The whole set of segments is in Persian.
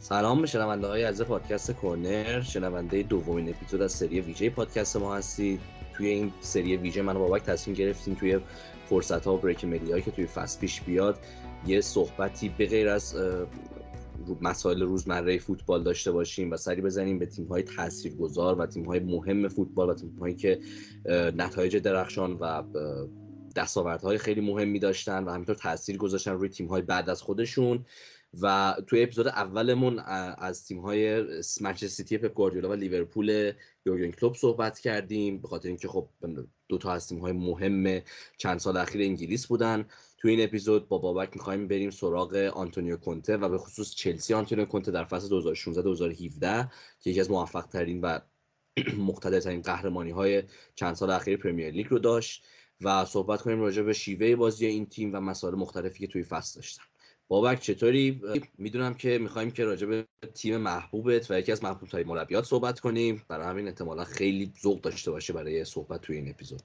سلام به شنونده‌های عزیز پادکست کورنر، شنونده دومین اپیزود از سری ویژه پادکست ما هستید. توی این سری ویژه من و بابک تصمیم گرفتیم توی فرصت‌ها و بریک ملیایی که توی فصل پیش بیاد یه صحبتی به غیر از مسائل روزمره فوتبال داشته باشیم و سری بزنیم به تیم‌های تاثیرگذار و تیم‌های مهم فوتبال و تیم‌هایی که نتایج درخشان و دستاوردهای خیلی مهمی داشتن و همینطور تاثیر گذاشتن روی تیم‌های بعد از خودشون. و توی اپیزود اولمون از تیم‌های منچستر سیتی پپ گواردیولا و لیورپول یورگن کلوپ صحبت کردیم، به خاطر اینکه خب دو تا از تیم‌های مهم چند سال اخیر انگلیس بودن. توی این اپیزود با بابک می‌خوایم بریم سراغ آنتونیو کونته و به خصوص چلسی آنتونیو کونته در فصل 2016-2017 که یکی از موفق‌ترین و مقتدرترین قهرمانی‌های چند سال اخیر پرمیر لیگ رو داشت و صحبت کنیم راجع به شیوه بازی این تیم و مسائل مختلفی که توی فصل داشتن. بابک چطوری؟ میدونم که میخوایم که راجع به تیم محبوبت و یکی از محبوب‌ترین مربیات صحبت کنیم، برای همین احتمالاً خیلی ذوق داشته باشه برای صحبت توی این اپیزود.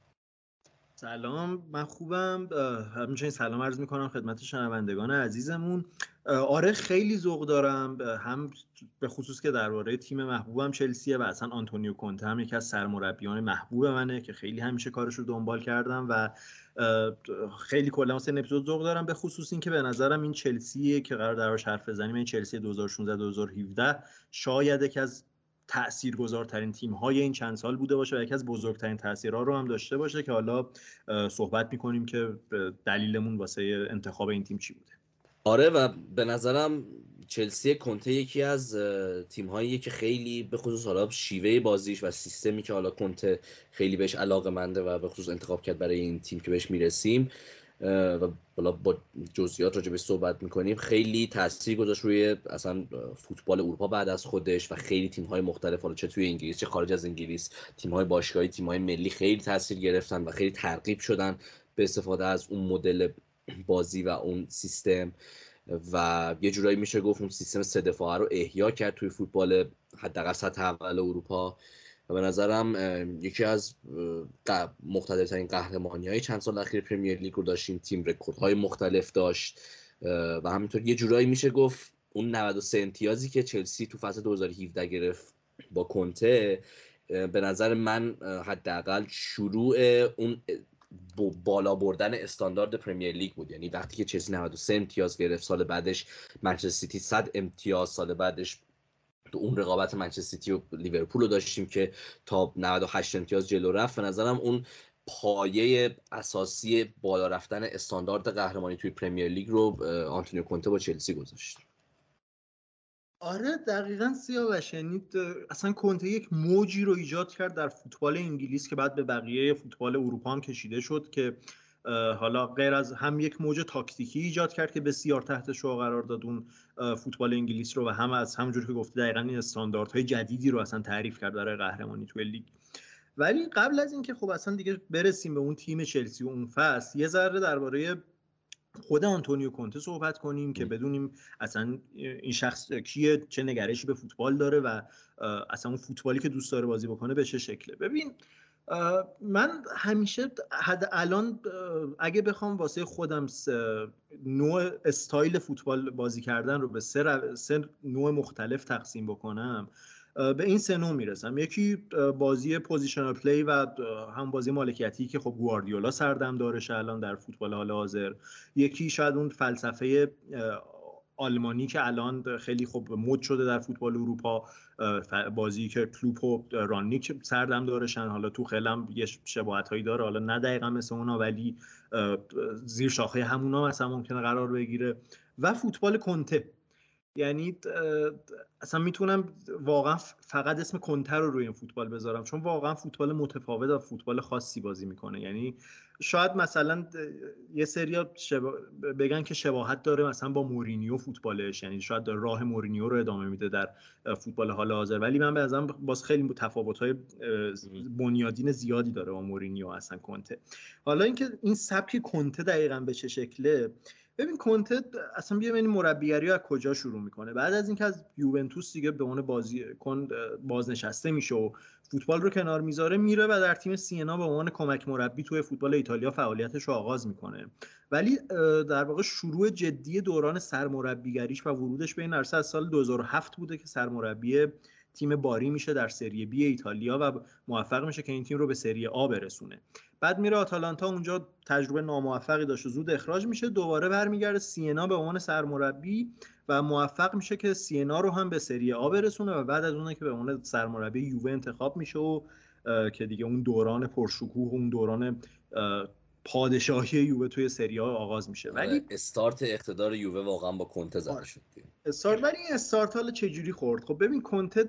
سلام، من خوبم. همچنین سلام عرض میکنم خدمت شنوندگان عزیزمون. آره خیلی ذوق دارم، هم به خصوص که درباره تیم محبوبم چلسیه و اصلا آنتونیو کونته هم یکی از سرمربیان محبوب منه که خیلی همیشه کارش رو دنبال کردم و خیلی کلا واسه این اپیزود ذوق دارم، به خصوص این که به نظرم این چلسیه که قرار دربارش حرف بزنیم، این چلسی 2016-2017 شاید یکی از تاثیرگذارترین تیم‌های این چند سال بوده باشه و یکی از بزرگترین تاثیرها رو هم داشته باشه که حالا صحبت می‌کنیم که دلیلمون واسه انتخاب این تیم چی بوده. آره و به نظرم چلسی کونته یکی از تیم‌هایی که خیلی به خصوص حالا شیوه بازیش و سیستمی که حالا کونته خیلی بهش علاقه‌منده و به خصوص انتخاب کرد برای این تیم که بهش میرسیم و بالا با جزئیات راجع به صحبت میکنیم، خیلی تاثیر گذاشت روی اصلا فوتبال اروپا بعد از خودش و خیلی تیم‌های مختلف، حالا چه توی انگلیس چه خارج از انگلیس، تیم‌های باشگاهی، تیم‌های ملی خیلی تاثیر گرفتن و خیلی ترغیب شدن به استفاده از اون مدل بازی و اون سیستم و یه جورایی میشه گفت اون سیستم سه دفاعه رو احیا کرد توی فوتبال حداقل سطح اول اروپا و به نظرم یکی از مقتدرترین قهرمانی‌های چند سال اخیر پرمیر لیگ رو داشتیم. تیم رکوردهای مختلف داشت و همینطور یه جورایی میشه گفت اون 93 امتیازی که چلسی تو فصل 2017 گرفت با کونته به نظر من حداقل شروع اون بالا بردن استاندارد پرمیر لیگ بود. یعنی وقتی که چلسی 93 امتیاز گرفت، سال بعدش منچستر سیتی 100 امتیاز، سال بعدش تو اون رقابت منچستر سیتی و لیورپول رو داشتیم که تا 98 امتیاز جلو رفت. به نظرم اون پایه اساسی بالا رفتن استاندارد قهرمانی توی پرمیر لیگ رو آنتونیو کونته با چلسی گذاشت. آره دقیقاً سیاوش، یعنی اصلا کونته یک موجی رو ایجاد کرد در فوتبال انگلیس که بعد به بقیه فوتبال اروپا هم کشیده شد که حالا غیر از هم یک موج تاکتیکی ایجاد کرد که بسیار تحت شعاع قرار داد اون فوتبال انگلیس رو و هم از همونجوری که گفته دقیقاً این استانداردهای جدیدی رو اصلا تعریف کرد برای قهرمانی توی لیگ. ولی قبل از اینکه خب اصلا دیگه برسیم به اون تیم چلسی و اون فصل، یه ذره درباره خود آنتونیو کونته صحبت کنیم که بدونیم اصلا این شخص کیه، چه نگرشی به فوتبال داره و اصلا اون فوتبالی که دوست داره بازی بکنه به چه شکله. ببین من همیشه الان اگه بخوام واسه خودم نوع استایل فوتبال بازی کردن رو به سه نوع مختلف تقسیم بکنم، به این سه نوع میرسم. یکی بازی پوزیشنال پلی و هم بازی مالکیتی که خب گواردیولا سردم دارش الان در فوتبال حال حاضر. یکی شاید اون فلسفه آلمانی که الان خیلی خوب مد شده در فوتبال اروپا، بازی که کلوپ و رانیک سردم دارشن. حالا تو خیلم یه شباهت هایی داره، حالا نه دقیقا مثل اونا ولی زیر شاخه همونا مثلا ممکنه قرار بگیره. و فوتبال کنته، یعنی اصلا میتونم واقعا فقط اسم کنته رو روی این فوتبال بذارم چون واقعا فوتبال متفاوت و فوتبال خاصی بازی میکنه. یعنی شاید مثلا یه سری بگن که شباهت داره مثلا با مورینیو فوتبالش، یعنی شاید راه مورینیو رو ادامه میده در فوتبال حال حاضر، ولی من به نظرم باز خیلی تفاوت‌های بنیادین زیادی داره با مورینیو اصلا کنته. حالا اینکه این سبک کنته دقیقاً به چه شکله، ببین کنته اصلا بیا ببین مربیگری از کجا شروع میکنه. بعد از اینکه از یوونتوس دیگه به عنوان بازیکن بازنشسته میشه و فوتبال رو کنار میذاره، میره و در تیم سینا به عنوان کمک مربی توی فوتبال ایتالیا فعالیتش رو آغاز میکنه. ولی در واقع شروع جدی دوران سرمربیگریش و ورودش به این عرصه از سال 2007 بوده که سرمربی تیم باری میشه در سری بی ایتالیا و موفق میشه که این تیم رو به سری آ برسونه. بعد میره آتالانتا، اونجا تجربه ناموفقی داشته، زود اخراج میشه، دوباره برمیگرده سینا به عنوان سرمربی و موفق میشه که سینا رو هم به سری آ برسونه و بعد از اون که به عنوان سرمربی یووه انتخاب میشه و که دیگه اون دوران پرشکوه، اون دوران پادشاهی یووه توی سری آ آغاز میشه. ولی استارت اقتدار یووه واقعا با کنته زده شد. ولی این استارت حالا چجوری خورد؟ خب ببین کنته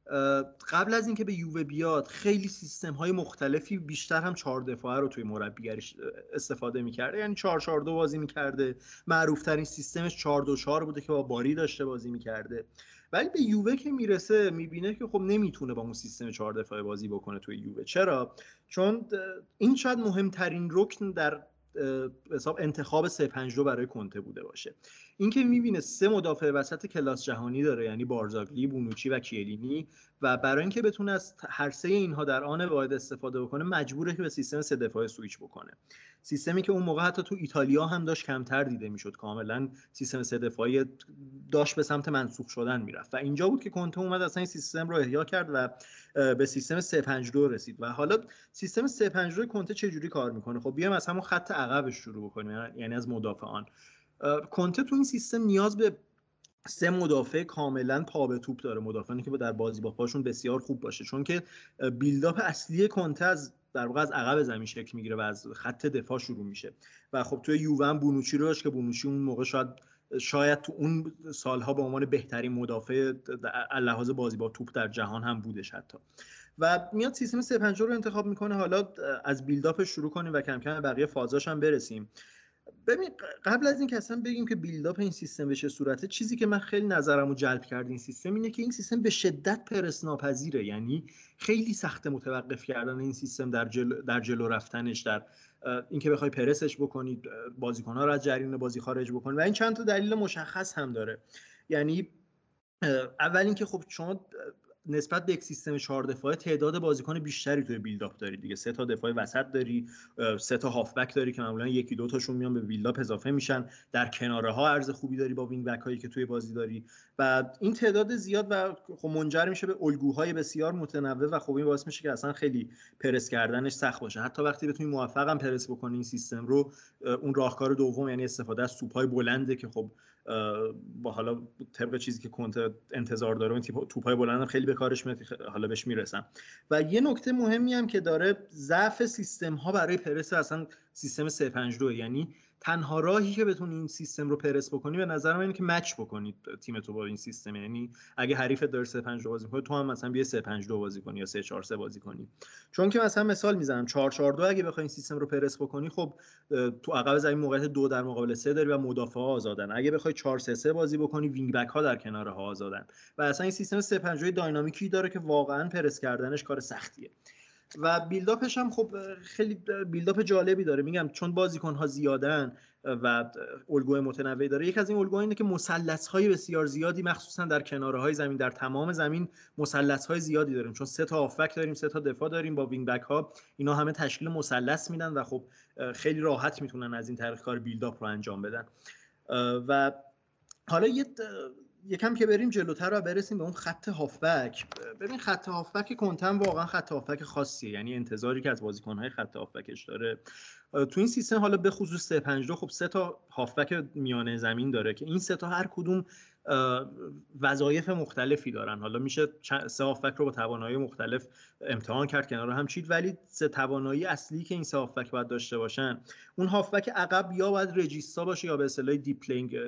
قبل از اینکه به یووه بیاد خیلی سیستم های مختلفی، بیشتر هم 4 دفاعه رو توی مربیگریش استفاده میکرده، یعنی 4-4-2 بازی میکرده. معروف ترین سیستمش 4-2-4 بوده که با باری داشته بازی میکرده. ولی به یووه که میرسه میبینه که خب نمیتونه با اون سیستم 4 دفاعه بازی بکنه توی یووه. چرا؟ چون این شاید مهمترین رکن در حساب انتخاب 3-5-2 برای کنته بوده باشه. اینکه میبینه 3 مدافع وسط کلاس جهانی داره، یعنی بارزاگلی، بونوچی و کیلینی، و برای اینکه بتونه از هر سه اینها در آن واحد استفاده بکنه مجبوره که به سیستم 3 دفاعه سویچ بکنه. سیستمی که اون موقع حتی تو ایتالیا هم داشت کمتر دیده میشد، کاملا سیستم 3 دفاعی داشت به سمت منسوخ شدن میرفت و اینجا بود که کنته اومد اصلا این سیستم رو احیا کرد و به سیستم 3-5-2 رسید. و حالا سیستم 3-5-2 کنته چه جوری کار میکنه؟ خب بیایم از همون خط عقبش شروع بکنیم، یعنی از مدافعان. کنته تو این سیستم نیاز به 3 مدافع کاملا پا به توپ داره، مدافعانی که در بازی با پاشون بسیار خوب باشه، چون که بیلداپ اصلی کنته از در واقع از عقب زمین شکل میگیره و از خط دفاع شروع میشه. و خب توی یووه بونوچی رو داشت که بونوچی اون موقع شاید تو اون سالها به عنوان بهترین مدافع لحاظ بازی با توپ در جهان هم بودش حتی. و میاد سیستم 3-5 رو انتخاب میکنه. حالا از بیلداپش شروع کنیم و کم کم بقیه فازاش هم برسیم. ببین قبل از اینکه اصلا بگیم که بیلداپ این سیستم به چه صورته، چیزی که من خیلی نظرمو جلب کرد این سیستم اینه که این سیستم به شدت پرس ناپذیره. یعنی خیلی سخت متوقف کردن این سیستم در جلو رفتنش، در اینکه بخوای پرسش بکنید، بازیکن‌ها رو از جریان بازی خارج بکنید. و این چند تا دلیل مشخص هم داره. یعنی اول اینکه خب شما نسبت به یک سیستم 4 دفاعه تعداد بازیکن بیشتری توی بیلداپ داری دیگه. 3 تا دفاع وسط داری، 3 تا هافبک داری که معمولا 1-2 تاشون میان به بیلداپ اضافه میشن، در کناره ها عرض خوبی داری با وینگ بک هایی که توی بازی داری و این تعداد زیاد و خب منجر میشه به الگوهای بسیار متنوع و خب این باعث میشه که اصلا خیلی پرس کردنش سخت باشه. حتی وقتی بتونی موفقم پرس بکنی این سیستم رو، اون راهکار دوم یعنی استفاده از توپ‌های بلنده که خب با حالا طبق چیزی که کنته انتظار داره این توپ‌های بلند خیلی به کارش میاد، حالا بهش میرسم. و یه نکته مهمی هم که داره، ضعف سیستم ها برای پرس اصلا سیستم 3-5-2، یعنی تنها راهی که بتونی این سیستم رو پرس بکنی به نظر من اینه که مچ بکنید تیم تو با این سیستم. یعنی اگه حریفت داره 3-5-2 بازی می‌کنه تو هم مثلا بیا 3-5-2 بازی کنی یا 3-4-3 بازی کنی. چون که مثلا مثال میزنم 4-4-2 اگه بخوای این سیستم رو پرس بکنی، خب تو عقب زمین موقعیت 2 در مقابل 3 داری و مدافعا آزادن. اگه بخوای 4-3-3 بازی بکنی وینگ بک ها در کناره ها آزادن. و اصلا این سیستم 3-5-2 داینامیکی داره که واقعا پرس کردنش کار سختیه. و بیلداپش هم خب خیلی بیلداپ جالبی داره، میگم چون بازیکن ها زیادن و الگوی متنوعی داره. یک از این الگوها اینه که مثلث های بسیار زیادی مخصوصا در کناره های زمین، در تمام زمین مثلث های زیادی داریم، چون 3 تا هافبک داریم، 3 تا دفاع داریم با وینگ بک ها، اینا همه تشکیل مثلث میدن و خب خیلی راحت میتونن از این طریق کار بیلداپ رو انجام بدن. و حالا یکم که بریم جلوتر و برسیم به اون خط هافبک. ببین خط هافبک کنته واقعا خط هافبک خاصیه، یعنی انتظاری که از بازیکن‌های خط هافبکش داره تو این سیستم، حالا به خصوص 3-5-2 خب 3 تا هافبک میانه زمین داره که این 3 تا هر کدوم وظایف مختلفی دارن. حالا میشه 3 هافبک رو با توانایی مختلف امتحان کرد کنار هم چید، ولی 3 توانایی اصلی که این 3 هافبک باید داشته باشن، اون هافبک عقب یا باید رجیستا باشه یا به اصطلاح دیپ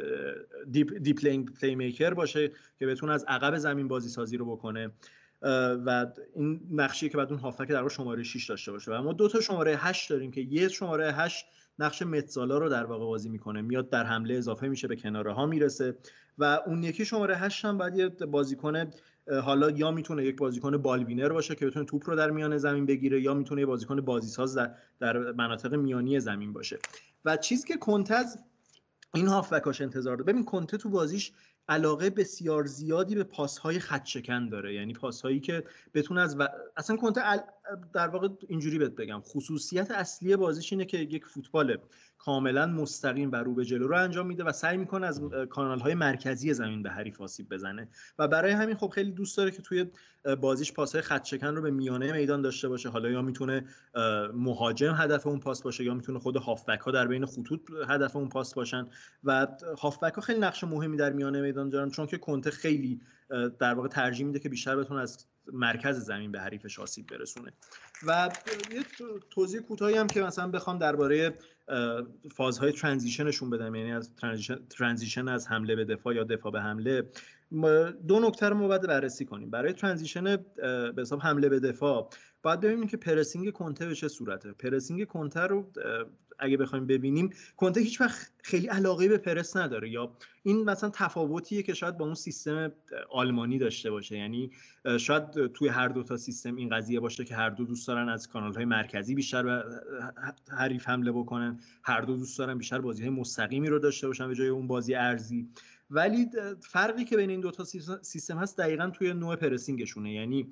لینگ پلی میکر باشه که بتونه از عقب زمین بازی سازی رو بکنه و این نقشی که بعد اون هافبک در واقع شماره 6 داشته باشه. و ما 2 تا شماره 8 داریم که یه شماره 8 نقش متزالا رو در واقع بازی میکنه، میاد در حمله اضافه میشه، به کناره ها میرسه. و اون یکی شماره 8 هم باید یه بازیکن، حالا یا میتونه یک بازیکن بالوینر باشه که بتونه توپ رو در میان زمین بگیره، یا میتونه یه بازیکن بازیساز در مناطق میانی زمین باشه. و چیزی که کنته از این هافبکاش انتظار داره، ببین کنته تو بازیش علاقه بسیار زیادی به پاس‌های خط‌شکن داره، یعنی پاس‌هایی که بتونه اصلا کنته در واقع اینجوری بهت بگم خصوصیت اصلی بازیش اینه که یک فوتبال کاملا مستقیم و رو به جلو رو انجام میده و سعی میکنه از کانال‌های مرکزی زمین به حریف آسیب بزنه و برای همین خب خیلی دوست داره که توی بازیش پاس‌های خط‌شکن رو به میانه میدان داشته باشه. حالا یا میتونه مهاجم هدف اون پاس باشه یا میتونه خود هافبک‌ها در بین خطوط هدف اون پاس باشن و هافبک‌ها خیلی نقش مهمی در میانه میدان دارن، چون که کنته خیلی در واقع ترجیح میده که بیشتر بتونه از مرکز زمین به حریفش آسیب برسونه. و یه توضیح کوتاهی هم که مثلا بخوام درباره فازهای ترانزیشنشون بدم، یعنی از ترانزیشن از حمله به دفاع یا دفاع به حمله، دو نکته رو ما باید بررسی کنیم. برای ترانزیشن به حساب حمله به دفاع باید ببینیم که پرسینگ کنته به چه صورته. پرسینگ کنته رو اگه بخوایم ببینیم، کنته هیچ وقت خیلی علاقه به پرس نداره، یا این مثلا تفاوتیه که شاید با اون سیستم آلمانی داشته باشه. یعنی شاید توی هر دو تا سیستم این قضیه باشه که هر دو دوست دارن از کانال‌های مرکزی بیشتر به حریف حمله بکنن، هر دو دوست دارن بیشتر بازی‌های مستقیمی رو داشته باشن به جای اون بازی ارضی. ولی فرقی که بین این دو تا سیستم هست دقیقاً توی نوع پرسینگشونه. یعنی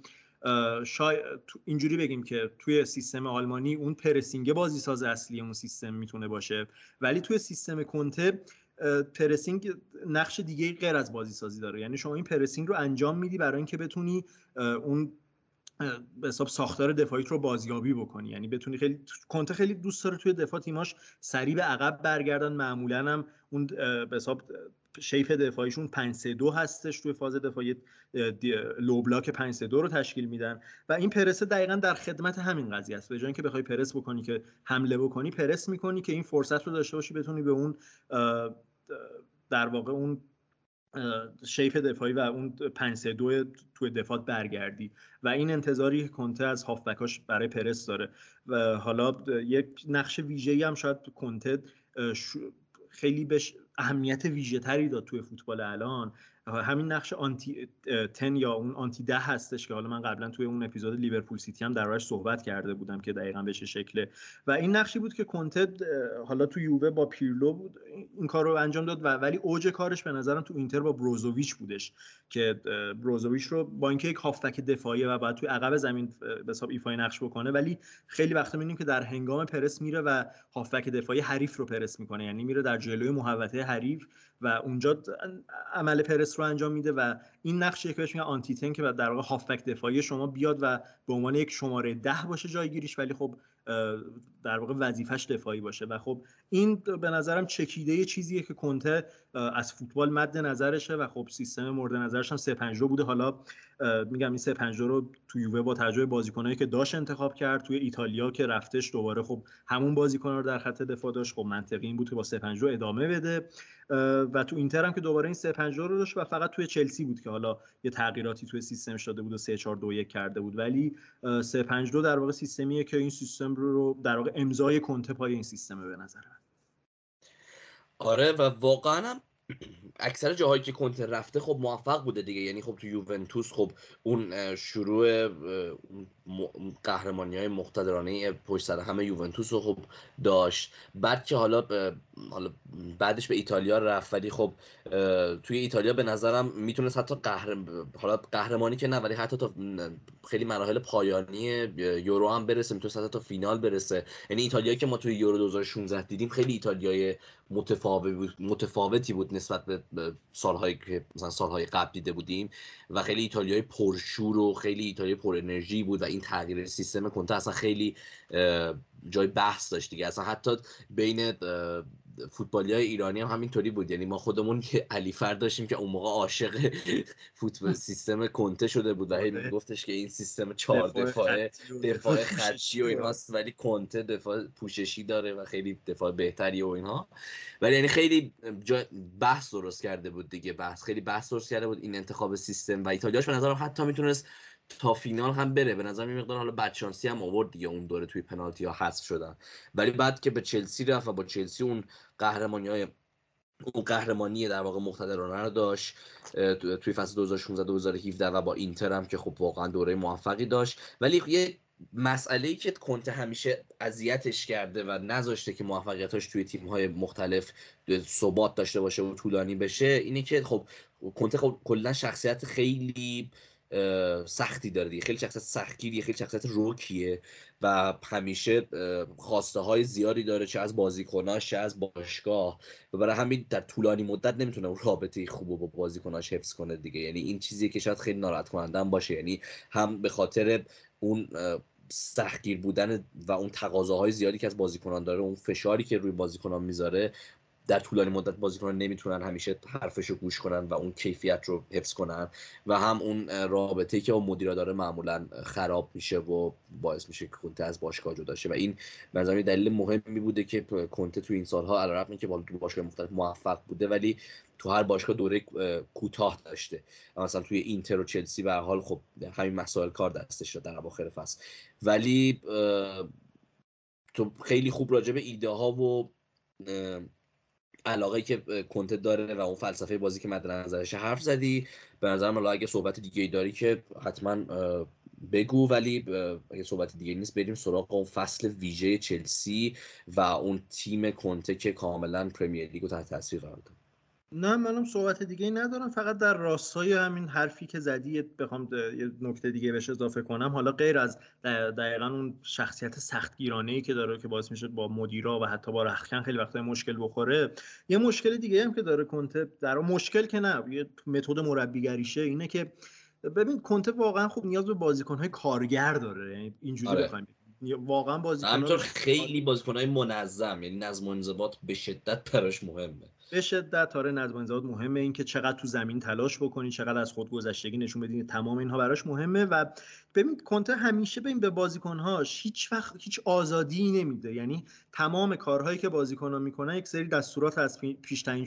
اینجوری بگیم که توی سیستم آلمانی اون پرسینگ بازی ساز اصلی اون سیستم میتونه باشه، ولی توی سیستم کنته پرسینگ نقش دیگه غیر از بازی سازی داره. یعنی شما این پرسینگ رو انجام میدی برای اینکه بتونی اون به حساب ساختار دفاعیت رو بازیابی بکنی. یعنی بتونی کنته خیلی دوست داره توی دفاع تیماش سریع به عقب برگردن. معمولا هم اون به حساب شیپ دفاعیشون 5-3-2 هستش، توی فاز دفاعی لو بلاک 5-3-2 رو تشکیل میدن و این پرس دقیقاً در خدمت همین قضیه است. به جای اینکه بخوای پرس بکنی که حمله بکنی، پرس میکنی که این فرصت رو داشته باشی بتونی به اون در واقع اون شیپ دفاعی و اون 5-3-2 توی دفاع برگردی و این انتظاری که کنته از هافبکاش برای پرس داره. و حالا یک نقش ویژه‌ای هم شاید کنته خیلی بهش اهمیت ویژه تری داد توی فوتبال الان، همین نقش آنتی 10 یا اون آنتی 10 هستش که حالا من قبلا توی اون اپیزود لیورپول سیتی هم دربارش صحبت کرده بودم که دقیقاً به چه شکله. و این نقشی بود که کنته حالا تو یووه با پیرلو بود این کار رو انجام داد، ولی اوج کارش به نظرم تو اینتر با بروزوویچ بودش که بروزوویچ رو با اینکه یک هافبک دفاعی و بعد توی عقب زمین به حساب ایفای نقش بکنه، ولی خیلی وقتا می‌بینیم که در هنگام پرس میره و هافبک دفاعی حریف رو پرس میکنه، یعنی میره در جلوی محوطه حریف و اونجا عمل پرس رو انجام میده و این نقشی که بهش میگن آنتی تن که در واقع هافبک دفاعی شما بیاد و به عنوان یک شماره 10 باشه جایگیریش، ولی خب در واقع وظیفش دفاعی باشه. و خب این به نظرم چکیده چیزیه که کنته از فوتبال مد نظرشه و خب سیستم مورد نظرش هم 3-5-2 بوده. حالا میگم این 3-5-2 رو تو یووه با توجه بازیکنایی که داشت انتخاب کرد، توی ایتالیا که رفتش دوباره خب همون بازیکن‌ها رو در خط دفاع داشت، خب منطقی این بود که با 3-5-2 ادامه بده. و تو اینتر هم که دوباره این 3-5-2 رو داشت و فقط توی چلسی بود که حالا یه تغییراتی توی سیستمش داده بود و 3-4-2-1 کرده بود. ولی 3-5-2 در واقع سیستمیه که این سیستم رو در واقع امضای کنته پای این سیستمه به نظر من. آره و واقعا هم اکثر جاهایی که کنته رفته خب موفق بوده دیگه. یعنی خب تو یوونتوس خب اون شروع قهرمانی های مقتدرانه پشت سر همه یوونتوس رو خب داشت. بعد که حالا بعدش به ایتالیا رفت، ولی خب توی ایتالیا به نظرم میتونست حتی حالا قهرمانی که نه، ولی حتی تا خیلی مراحل پایانی یورو هم برسه، میتونست حتی تا فینال برسه. یعنی ایتالیا که ما توی یورو 2016 دیدیم خیلی ایتالیای متفاوتی بود نسبت به سالهایی که مثلا سالهای قبل دیده بودیم و خیلی ایتالیای پرشور و خیلی ایتالیای پر انرژی بود و این تغییر سیستم کنته اصلا خیلی جای بحث داشت دیگه. اصلا حتی بین فوتبالیای ایرانی هم همینطوری بود. یعنی ما خودمون که علیفر داشتیم که اون موقع عاشق فوتبال سیستم کنته شده بود و هی میگفتش که این سیستم 4 دفاع خطی و اینهاست، ولی کنته دفاع پوششی داره و خیلی دفاع بهتری و اینها. ولی یعنی خیلی بحث درست کرده بود دیگه، خیلی بحث درست کرده بود این انتخاب سیستم و ایتالیاش به نظرم حتی میتونست تا فینال هم بره. به نظر میاد حالا بدشانسی هم آورد دیگه، اون دوره توی پنالتی ها حذف شدن. ولی بعد که به چلسی رفت و با چلسی اون قهرمانی در واقع مقتدرانه رو داشت توی فصل 2016-2017 و با اینتر هم که خب واقعا دوره موفقی داشت. ولی یه مسئله‌ای که کنته همیشه اذیتش کرده و نذاشته که موفقیتاش توی تیم‌های مختلف ثبات داشته باشه و طولانی بشه اینه که خب کنته خب کلا شخصیت خیلی سختی داره دیگه، خیلی شخصیت سختگیریه، خیلی شخصیت روکیه و همیشه خواسته های زیادی داره، چه از بازیکناش چه از باشگاه، و برای همین در طولانی مدت نمیتونه اون رابطه خوب با بازیکناش حفظ کنه دیگه. یعنی این چیزیه که شاید خیلی ناراحت کننده هم باشه، یعنی هم به خاطر اون سختگیر بودن و اون تقاضاهای زیادی که از بازیکنان داره، اون فشاری که روی بازیکنان میذاره، در طولانی مدت بازیکنان نمیتونن همیشه حرفشو گوش کنن و اون کیفیت رو حفظ کنن، و هم اون رابطه‌ای که با مدیرا داره معمولا خراب میشه و باعث میشه که کنته از باشگاه جدا شه. و این به نظر دلیل مهمی بوده که کنته تو این سالها علیرغم اینکه با باشگاه مختلف موفق بوده ولی تو هر باشگاه دوره کوتاه داشته. مثلا توی اینتر و چلسی به هر حال خب همین مسائل کار دستش داد در اواخر فصل، ولی تو خیلی خوب راجع به ایده ها و علاقه‌ای که کنته داره و اون فلسفه بازی که مد نظرش حرف زدی. به نظرم الان اگه صحبت دیگه ای داری که حتما بگو، ولی اگه صحبت دیگه نیست بریم سراغ اون فصل ویژه چلسی و اون تیم کنته که کاملا پرمیر لیگو تحت تاثیر قرار داد. نه منم صحبت دیگه ای ندارم، فقط در راستای همین حرفی که زدی بخوام یه نکته دیگه بهش اضافه کنم. حالا غیر از دقیقاً اون شخصیت سختگیرانه‌ای که داره که باعث میشه با مدیرا و حتی با رخکن خیلی وقتا مشکل بخوره، یه مشکل دیگه هم که داره کنته، در مشکل که نه، یه متد مربیگریشه، اینه که ببین کنته واقعا خوب نیاز به بازیکن‌های کارگر داره. یعنی اینجوری آره. بخوایم واقعا بازیکن‌ها همینطور خیلی بازیکن‌های منظم، یعنی نظم و انضباط به شدت براش مهمه. به شدت آره، نظم و انضباط مهمه، این که چقدر تو زمین تلاش بکنی، چقدر از خودگذشتگی نشون بدی، تمام اینها براش مهمه. و ببین کنته همیشه به بازیکن‌هاش هیچ وقت هیچ آزادی نمیده. یعنی تمام کارهایی که بازیکن‌ها میکنن یک سری دستورات از پیش تعیین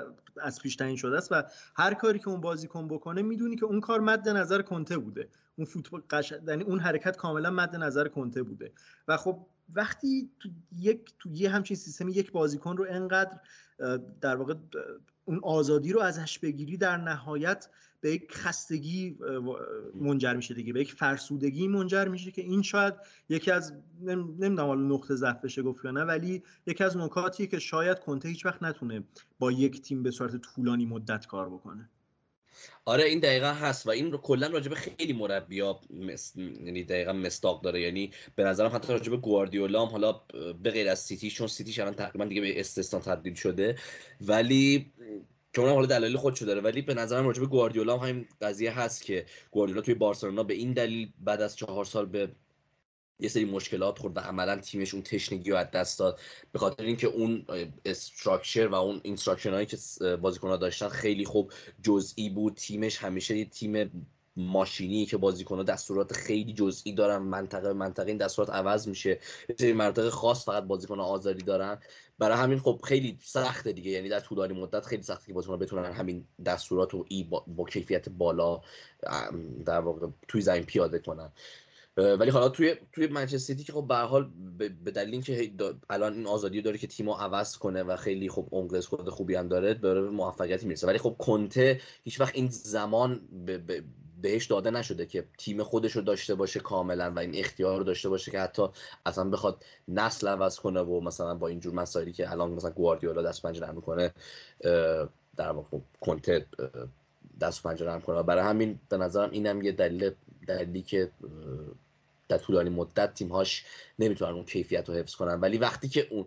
شده است و هر کاری که اون بازیکن بکنه میدونی که اون کار مد نظر کنته بوده، اون فوتبال یعنی اون حرکت کاملا مد نظر کنته بوده. و خب وقتی تو یه همچین سیستمی یک بازیکن رو انقدر در واقع اون آزادی رو ازش بگیری، در نهایت به یک خستگی منجر میشه دیگه، به یک فرسودگی منجر میشه که این شاید یکی از نمیدونم حالا نقطه ضعف بشه گفت یا نه، ولی یکی از نکاتیه که شاید کنته هیچ وقت نتونه با یک تیم به صورت طولانی مدت کار بکنه. آره این دقیقا هست و این رو کلا راجع به خیلی مربی‌ها یعنی دقیقا مصداق داره. یعنی به نظرم حتی راجع به گواردیولا هم، حالا به غیر از سیتی، چون سیتیش الان تقریبا دیگه به استثنا تبدیل شده، ولی که اونم حالا دلایل خودشو داره، ولی به نظرم راجع به گواردیولا هم همین قضیه هست که گواردیولا توی بارسلونا به این دلیل بعد از 4 سال به یه سری مشکلات خورد و عملا تیمش اون تشنگی رو از دست داد، به خاطر اینکه اون استراکچر و اون اینستراکشنایی که بازیکن‌ها داشتن خیلی خوب جزئی بود. تیمش همیشه یه تیم ماشینی که بازیکن‌ها دستورات خیلی جزئی دارن، منطقه به منطقه این دستورات عوض میشه، یه سری منطقه خاص فقط بازیکن‌ها آزادی دارن. برای همین خب خیلی سخته دیگه، یعنی در طولانی مدت خیلی سخته که بازیکن‌ها بتونن همین دستورات رو با کیفیت بالا در واقع توی زمین پیاده کنن. ولی حالا توی منچستر سیتی که خب به هر حال به دلیل اینکه الان این آزادی داره که تیمو عوض کنه و خیلی خوب عمق اسکواد خوبی هم داره به موفقیتی میرسه، ولی خب کنته هیچ وقت این زمان بهش داده نشده که تیم خودش رو داشته باشه کاملا و این اختیار رو داشته باشه که حتی اصلا بخواد نسل عوض کنه و مثلا با اینجور مسائلی که الان مثلا گواردیولا دست پنجه نرم میکنه در واقع کنته دست پنجه نرم کنه. برای همین به نظرم اینم یه دلیلی که در طولانی مدت تیم‌هاش نمیتونن اون کیفیت رو حفظ کنن. ولی وقتی که اون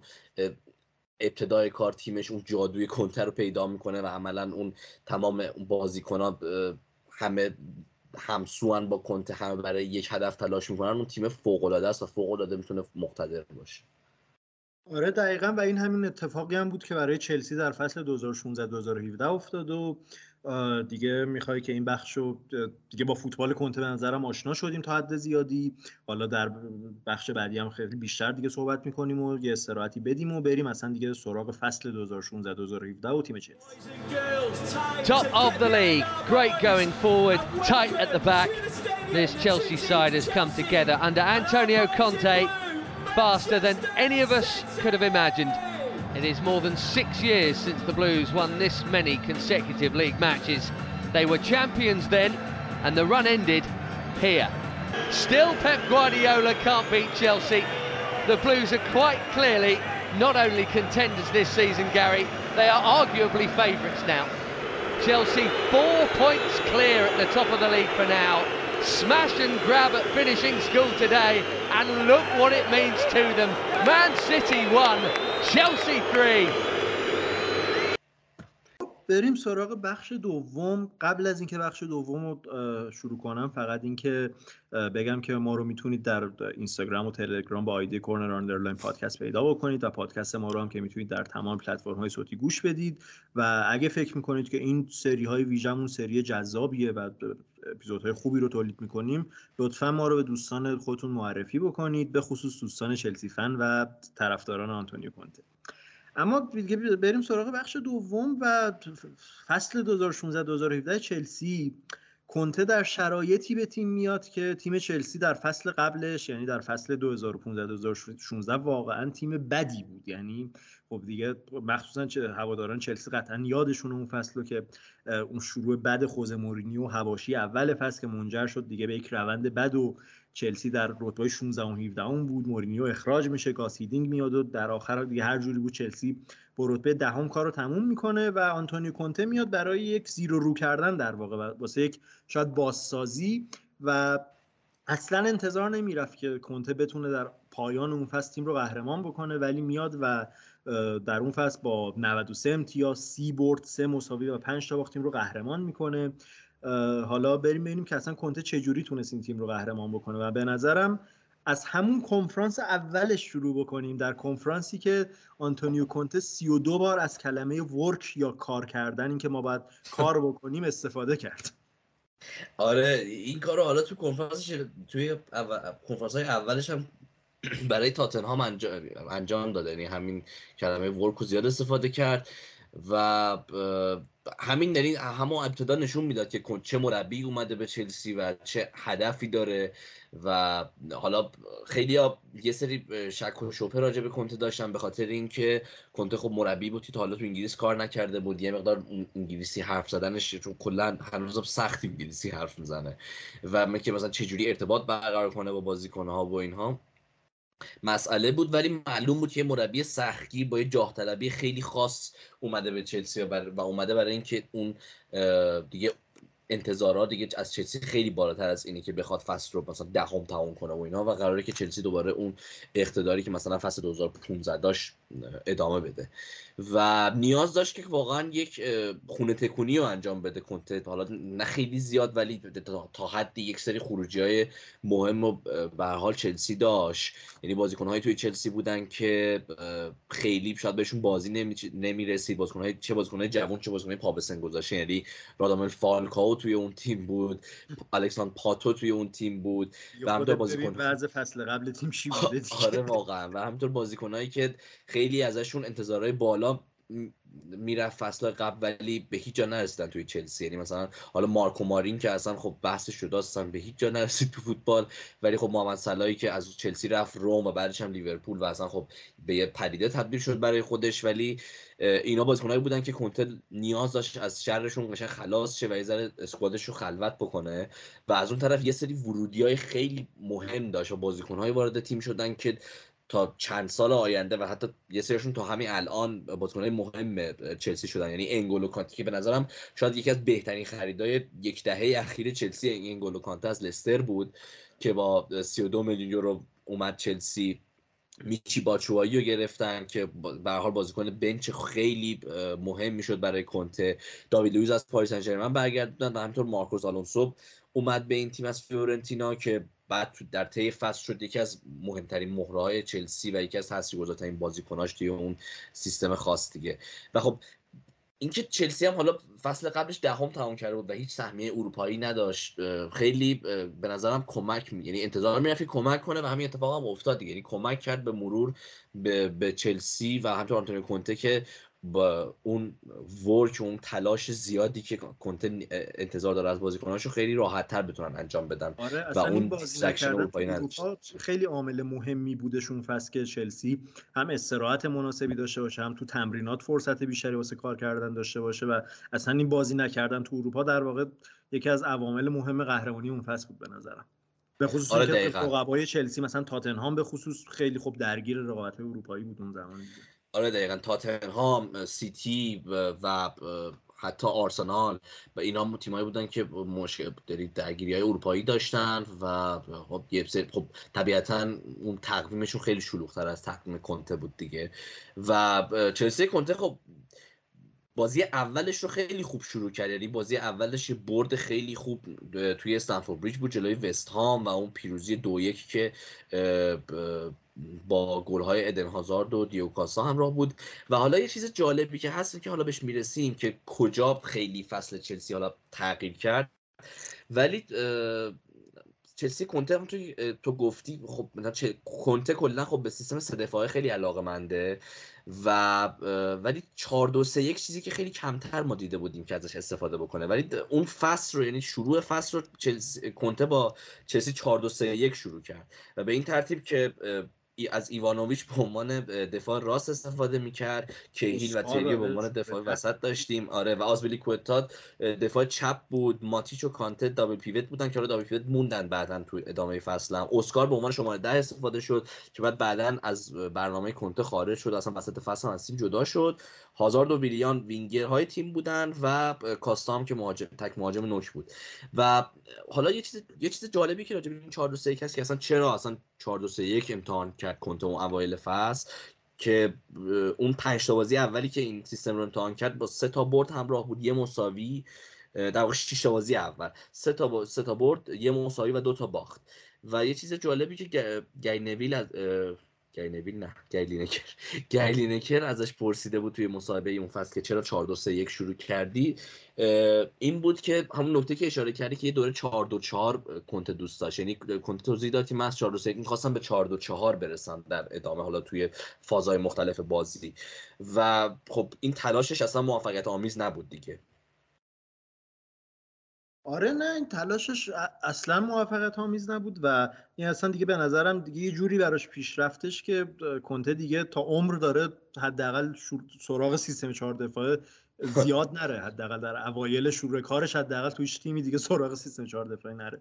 ابتدای کار تیمش اون جادوی کنته رو پیدا میکنه و عملا اون تمام بازیکن‌ها همه همسوان با کنته، همه برای یک هدف تلاش میکنن، اون تیم فوق‌العاده است و فوق‌العاده میتونه مقتدر باشه. آره دقیقاً، و این همین اتفاقی هم بود که برای چلسی در فصل 2016-2017 افتاد. و دیگه میخوای که این بخشو دیگه با فوتبال کنته به نظرم آشنا شدیم تا حد زیادی. حالا در بخش بعدی هم خیلی بیشتر دیگه صحبت میکنیم و یه استراحتی بدیم و بریم اصلا دیگه سراغ فصل 2016-2017 و تیم چلسی. Top of the league, great going forward, tight at the back. This Chelsea side has come together under Antonio Conte faster than any of us could have imagined. It is more than 6 years since the Blues won this many consecutive league matches. They were champions then, and the run ended here. Still Pep Guardiola can't beat Chelsea. The Blues are quite clearly not only contenders this season, Gary, they are arguably favourites now. Chelsea 4 points clear at the top of the league for now. Smash and grab at finishing school today, and look what it means to them. Man City 1, Chelsea 3. بریم سراغ بخش دوم. قبل از اینکه بخش دوم رو شروع کنم فقط اینکه بگم که ما رو میتونید در اینستاگرام و تلگرام با آیدی کورنر آندرلاین پادکست پیدا بکنید و پادکست ما رو هم که میتونید در تمام پلتفرم‌های صوتی گوش بدید و اگه فکر میکنید که این سری‌های ویژمون سری جذابیه و اپیزودهای خوبی رو تولید میکنیم، لطفاً ما رو به دوستان خودتون معرفی بکنید، به خصوص دوستان چلسی فن و طرفداران آنتونیو کونته. اما بریم سراغ بخش دوم و فصل 2016-2017 چلسی. کونته در شرایطی به تیم میاد که تیم چلسی در فصل قبلش، یعنی در فصل 2015-2016 واقعا تیم بدی بود. یعنی خب دیگه مخصوصا هواداران چلسی قطعا یادشون اون فصل که اون شروع بد خوزه مورینیو حواشی اول فصل که منجر شد دیگه به یک روند بد و چلسی در رتبه 16 و 17 بود. مورینیو اخراج میشه، گاس هیدینگ میاد و در آخر دیگه هر جوری بود چلسی با رتبه دهم کارو تموم میکنه و آنتونیو کونته میاد برای یک زیرو رو کردن در واقع واسه یک شاید بازسازی و اصلا انتظار نمیرفت که کونته بتونه در پایان اون فصل تیم رو قهرمان بکنه، ولی میاد و در اون فصل با 93 امتیاز 30 برد 3 مساوی و 5 تا باخت تیم رو قهرمان میکنه. حالا بریم ببینیم که اصلا کونته چجوری تونست این تیم رو قهرمان بکنه و به نظرم از همون کنفرانس اولش شروع بکنیم. در کنفرانسی که آنتونیو کونته 32 بار از کلمه ورک یا کار کردن، این که ما باید کار بکنیم، استفاده کرد. آره این کارو حالا تو توی کنفرانس‌های اولش هم برای تاتنهام انجام داده، یعنی همین کلمه ورک رو زیاد استفاده کرد و همین یعنی همون ابتدا نشون میداد که چه مربی اومده به چلسی و چه هدفی داره. و حالا خیلی‌ها یه سری شک و شبهه راجع به کونته داشتن به خاطر اینکه کونته خب مربی بود که تا حالا تو انگلیس کار نکرده بود، یه مقدار انگلیسی حرف زدنش چون کلا هنوز سخت انگلیسی حرف میزنه و که مثلا چه جوری ارتباط برقرار کنه با بازیکن‌ها و اینها مسئله بود. ولی معلوم بود که مربی سختگیر با یه جاه طلبی خیلی خاص اومده به چلسی و اومده برای اینکه اون دیگه انتظارات دیگه از چلسی خیلی بالاتر از اینی که بخواد فصل رو مثلا دهم تموم کنه و اینا و قراره که چلسی دوباره اون اقتداری که مثلا فصل 2015 داشت ادامه بده و نیاز داشت که واقعا یک خونه تکونی رو انجام بده کونته. حالا نه خیلی زیاد ولی تا حدی یک سری خروجی‌های مهم و به هر حال چلسی داشت، یعنی بازیکن‌های توی چلسی بودن که خیلی شاید بهشون بازی نمی‌رسید، بازیکن‌های جوان چه بازیکن‌های پا به سن گذاشته، یعنی رادامل فالکاو توی اون تیم بود، الکساندر پاتو توی اون تیم بود و همینطور بازیکن وضع فصل قبل تیم چی بوده دیگه. آره واقعا و همینطور بازیکنایی که خیلی ازشون انتظارهای بالا میرفت فصل قبل ولی به هیچ جا نرسیدن توی چلسی. یعنی مثلا حالا مارکو مارین که اصلا خب بحثش شده اصلا به هیچ جا نرسید تو فوتبال، ولی خب محمد صلاحی که از چلسی رفت روم و بعدش هم لیورپول و اصلا خب به یه پدیده تبدیل شد برای خودش. ولی اینا بازیکنایی بودن که کونته نیاز داشت از شرشون قشنگ خلاص شه و یه ذره اسکوادش رو خلوت بکنه و از اون طرف یه سری ورودی‌های خیلی مهم داشت و بازیکن‌های وارد تیم شدن که تا چند سال آینده و حتی یه سریشون تا همین الان بازیکن‌های مهم چلسی شدن. یعنی انگولو کانته که به نظرم شاید یکی از بهترین خریدای یک دهه اخیر چلسی، انگولو کانته از لستر بود که با 32 میلیون یورو اومد چلسی. میچی باچوایی رو گرفتن که به هر حال بازیکن بنچ خیلی مهم میشد برای کونته. داوید لوئیز از پاریس سن ژرمن برگردوندن و همینطور مارکوس آلونسو اومد به این تیم از فیورنتینا که بعد در طی فصل شد یکی از مهمترین مهره‌های چلسی و یکی از تاثیرگذارترین بازیکناش توی اون سیستم خاص دیگه. و خب اینکه چلسی هم حالا فصل قبلش دهم تمام کرده بود و هیچ سهمیه اروپایی نداشت، خیلی به نظرم یعنی انتظار می‌رفت کمک کنه و همین اتفاق هم افتاد دیگه. یعنی کمک کرد به مرور به چلسی و همینطور آنتونیو کونته که با اون ورک و اون تلاش زیادی که کونته انتظار داره از بازیکناشو خیلی راحت‌تر بتونن انجام بدن. آره و اون بازی نکردن اروپایی نداشت. خیلی عامل مهمی بودش اون فصل که چلسی هم استراحت مناسبی داشته باشه، هم تو تمرینات فرصت بیشتری واسه کار کردن داشته باشه و اصلا این بازی نکردن تو اروپا در واقع یکی از عوامل مهم قهرمانی اون فصل بود به نظرم. به خصوص آره اینکه دقیقاً. رقبای چلسی مثلا تاتنهام به خصوص خیلی خوب درگیر رقابت اروپایی بود اون زمان دیگه. آره دقیقاً، تاتنهام، سیتی و حتی آرسنال و اینا تیمایی بودن که مشکل درگیری‌های اروپایی داشتن و خب طبیعتاً اون تقویمشون خیلی شلوغ‌تر از تقویم کنته بود دیگه. و چلسی کنته خب بازی اولش رو خیلی خوب شروع کرد، یعنی بازی اولش یه برد خیلی خوب توی استنفورد بریج بود جلوی وست هام و اون پیروزی 2-1 که با گل‌های ادن هازارد و دیو کاستا همراه بود. و حالا یه چیز جالبی که هست که حالا بهش میرسیم که کجا خیلی فصل چلسی حالا تغییر کرد، ولی چلسی کنته هم تو گفتی خب کنته کلا خب به سیستم سه دفاعه خیلی علاقه‌منده و ولی 4-2-3-1 چیزی که خیلی کمتر ما دیده بودیم که ازش استفاده بکنه، ولی اون فصل رو یعنی شروع فصل رو کنته با چلسی 4-2-3-1 شروع کرد و به این ترتیب که از ایوانوویچ به عنوان دفاع راست استفاده میکرد، کیهیل و تریو به عنوان دفاع وسط داشتیم، آره، و آزپیلیکوئتا دفاع چپ بود، ماتیچ و کانته دابل پیوت بودن که حالا دابل پیوت موندن بعدن تو ادامه فصل هم. اسکار به عنوان شماره 10 استفاده شد که بعدن از برنامه کنته خارج شد، اصلا وسط فصل هم از تیم جدا شد. هازارد و ویلیان وینگرهای تیم بودن و کاستام که تک مهاجم نوک بود. و حالا یه چیز جالبی که راجع به این 4-2-3-1 هست که اصلا چرا اصلا 4-2-3-1 امتحان کرد کنته اون اوایل فصل، که اون 5 تا بازی اولی که این سیستم رو امتحان کرد با 3 تا برد همراه بود، یه مساوی، در واقع 6 تا بازی اول 3 تا برد، یه مساوی و 2 تا باخت. و یه چیز جالبی که گری لینکر ازش پرسیده بود توی مصاحبه اون فصل که چرا 4-2-3-1 شروع کردی، این بود که همون نکته که اشاره کردی که یه دوره 4-2-4 کنته دوست داشت، یعنی کنته توضیح داد که من از 4-2-3-1 می‌خواستم به 4-2-4 برسم در ادامه حالا توی فازهای مختلف بازی و خب این تلاشش اصلا موفقیت آمیز نبود دیگه. آره نه این تلاشش اصلا موفقیت آمیز نبود و این اصلا دیگه به نظرم دیگه یه جوری براش پیش رفتش که کنته دیگه تا عمر داره حداقل سراغ سیستم 4 دفاعه زیاد نره، حداقل در اوایل شروع کارش حداقل توی تیمی دیگه سراغ سیستم 4 دفاعه نره.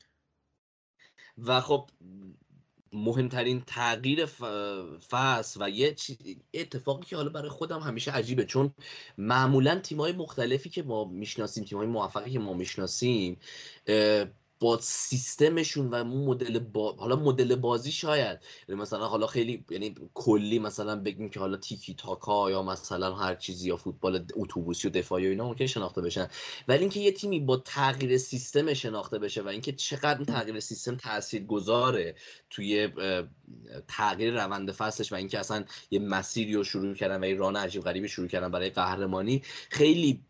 و خب مهمترین تغییر فصل و یه اتفاقی که حالا برای خودم همیشه عجیبه، چون معمولا تیم‌های مختلفی که ما میشناسیم، تیم‌های موفقی که ما میشناسیم، با سیستمشون و حالا مدل بازی شاید مثلا حالا خیلی یعنی کلی مثلا بگیم که حالا تیکی تاکا یا مثلا هر چیزی یا فوتبال اتوبوسی و دفاعی و اینا ممکن شناخته بشن، ولی اینکه یه تیمی با تغییر سیستم شناخته بشه و اینکه چقدر این تغییر سیستم تاثیرگذاره توی تغییر روند فصلش و اینکه اصلا یه مسیری رو شروع کردن و یه ران عجیب غریبی شروع کردن برای قهرمانی، خیلی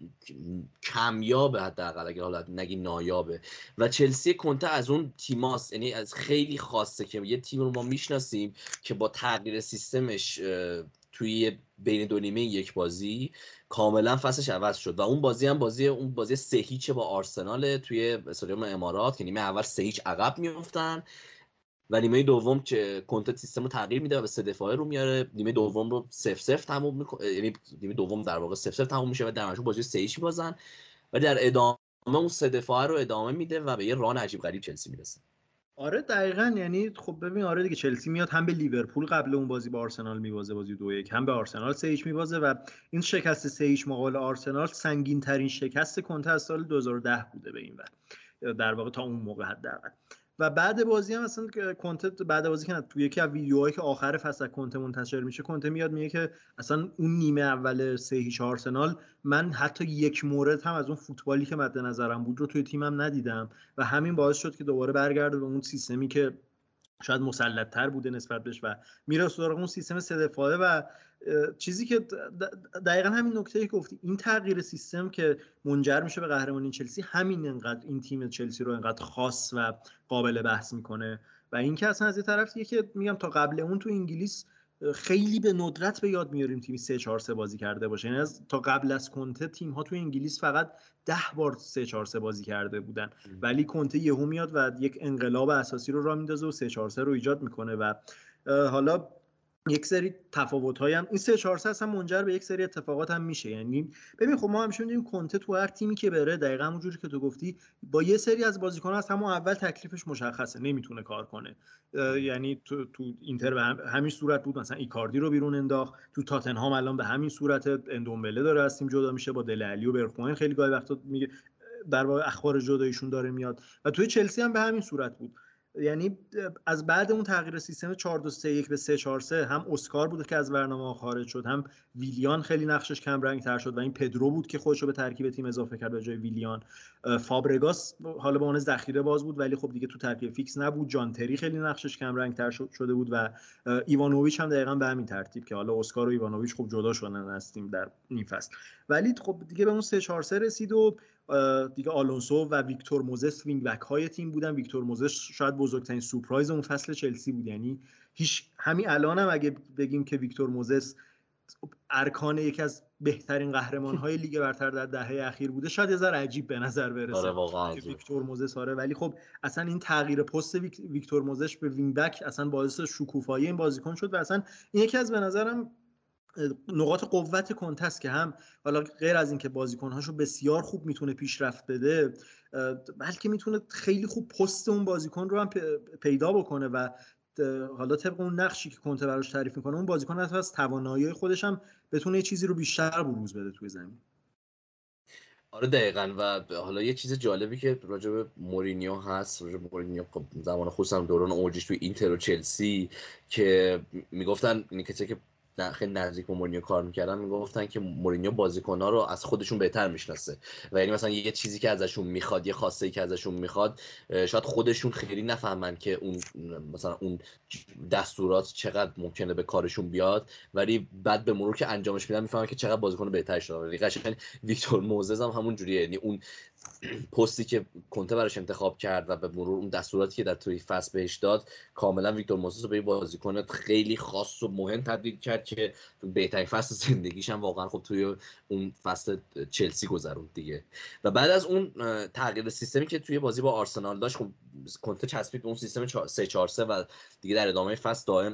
کمیابه، حداقل اگه حالا نگی نایابه. و چلسی کنته از اون تیماست، یعنی از خیلی خاصه که یه تیم رو ما میشناسیم که با تغییر سیستمش توی بین دو نیمه یک بازی کاملا فصلش عوض شد و اون بازی هم اون بازی 3-0 با آرسنال توی استادیوم امارات که نیمه اول 3-0 عقب میافتن و نیمه دوم که کنته سیستم رو تغییر میده و به سه دفاعه رو میاره، نیمه دوم رو 0-0 تموم میکنه، یعنی نیمه دوم در واقع 0-0 تموم میشه و در نهایت بازی 3-0 میبازن و در ادامه اون سه دفاعه رو ادامه میده و به یه ران عجیب غریب چلسی میرسه. آره دقیقاً، یعنی خب ببین آره دیگه چلسی میاد هم به لیورپول قبل اون بازی با آرسنال میبازه بازی 2-1، هم به آرسنال 3-0 میبازه و این شکست 3-0 مقابل آرسنال سنگین ترین شکست کنته از سال 2010 بوده به این ور، در واقع تا اون موقع حداقل. و بعد بازی هم مثلا کنته بعد بازی که توی یکی از ویدیوهایی که آخر فصل کنته منتشر میشه، کنته میاد میگه که اصلا اون نیمه اول 3-0 آرسنال من حتی یک مورد هم از اون فوتبالی که مد نظرم بود رو توی تیمم ندیدم و همین باعث شد که دوباره برگرده به اون سیستمی که شاید مسلط‌تر بوده نسبت بهش و میره سراغ اون سیستم سه دفاعه. و چیزی که دقیقا همین نکته که گفتی، این تغییر سیستم که منجر میشه به قهرمانی چلسی، همین انقدر این تیم چلسی رو انقدر خاص و قابل بحث میکنه. و اینکه اصلا از یه طرفیه که میگم تا قبل اون تو انگلیس خیلی به ندرت به یاد میاریم تیمی 3-4-3 بازی کرده باشه، یعنی تا قبل از کنته تیم ها تو انگلیس فقط 10 بار 3-4-3 بازی کرده بودن، ولی کنته یهو میاد و یک انقلاب اساسی رو راه میندازه و 3-4-3 رو ایجاد میکنه. و حالا یک سری تفاوت‌های هم این 3-4-3 اصلا منجر به یک سری اتفاقات هم میشه. یعنی ببین خب ما همیشه می‌دونیم کنته تو هر تیمی که بره دقیقاً همونجوری که تو گفتی با یه سری از بازیکن‌ها از همون اول تکلیفش مشخصه، نمیتونه کار کنه. یعنی تو اینتر به همین صورت بود، مثلا ایکاردی رو بیرون انداخت، تو تاتنهام الان به همین صورت اندومبله داره از تیم جدا میشه، با دل علی و برخوان خیلی گاهی وقتا میگه در واقع اخبار جداییشون داره میاد و توی چلسی هم به همین صورت بود. یعنی از بعد اون تغییر سیستم 4-2-3-1 به 3-4-3 هم اسکار بود که از برنامه خارج شد، هم ویلیان خیلی نقشش کم رنگ تر شد و این پدرو بود که خودش رو به ترکیب تیم اضافه کرد به جای ویلیان. فابرگاس حالا به عنوان ذخیره باز بود ولی خب دیگه تو ترکیب فیکس نبود. جان تری خیلی نقشش کم رنگ تر شده بود و ایوانوویچ هم دقیقاً به همین ترتیب که حالا اسکار و ایوانوویچ خب جدا شدن از تیم در نیم فصل. ولی خب دیگه به اون 3-4-3 رسید و دیگه آلونسو و ویکتور موزس وینگ بک های تیم بودن. ویکتور موزس شاید بزرگترین سورپرایز اون فصل چلسی بود. یعنی همین الانم اگه بگیم که ویکتور موزس ارکان یکی از بهترین قهرمان های لیگ برتر در دهه اخیر بوده شاید یه ذره عجیب به نظر برسه. آره واقعا ویکتور موزس ولی خب اصلا این تغییر پست ویکتور موزس به وینگ بک اصلا باعث شکوفایی این بازیکن شد و اصلا این یکی از به نظرم نقاط قوت کنته است که هم حالا غیر از اینکه بازیکن‌هاشو بسیار خوب میتونه پیشرفت بده بلکه میتونه خیلی خوب پست اون بازیکن رو هم پیدا بکنه و حالا طبق اون نقشی که کنته براش تعریف میکنه اون بازیکن حتی از توانایی خودش هم بتونه یه چیزی رو بیشتر بروز بده توی زمین. آره دقیقاً. و حالا یه چیز جالبی که راجع به مورینیو هست، راجع به مورینیو خب زمان خصوصا دوران اوجش توی اینتر و چلسی که میگفتن این کسی که خیلی نزدیک با مورینیو کار میکردن میگفتن که مورینیو بازیکن‌ها رو از خودشون بهتر میشناسه و یعنی مثلا یه چیزی که ازشون میخواد، یه خاصه‌ای که ازشون میخواد، شاید خودشون خیلی نفهمن که اون مثلا اون دستورات چقدر ممکنه به کارشون بیاد، ولی بعد به مرور که انجامش میدن میفهمن که چقدر بازیکن بهتری شده. یعنی قشنگ ویکتور موزز هم همون جوریه. یعنی اون پستی که کنته براش انتخاب کرد و به مرور اون دستوراتی که در توی فصل بهش داد کاملا ویکتور موزز رو به بازیکن خیلی خاص و مهم تبدیل کرد که بهترین فصل زندگیش هم واقعا خب توی اون فصل چلسی گذروند دیگه. و بعد از اون تغییر سیستمی که توی بازی با آرسنال داشت، خب کنته چسبید به اون سیستم 3-4-3 و دیگه در ادامه فصل دائم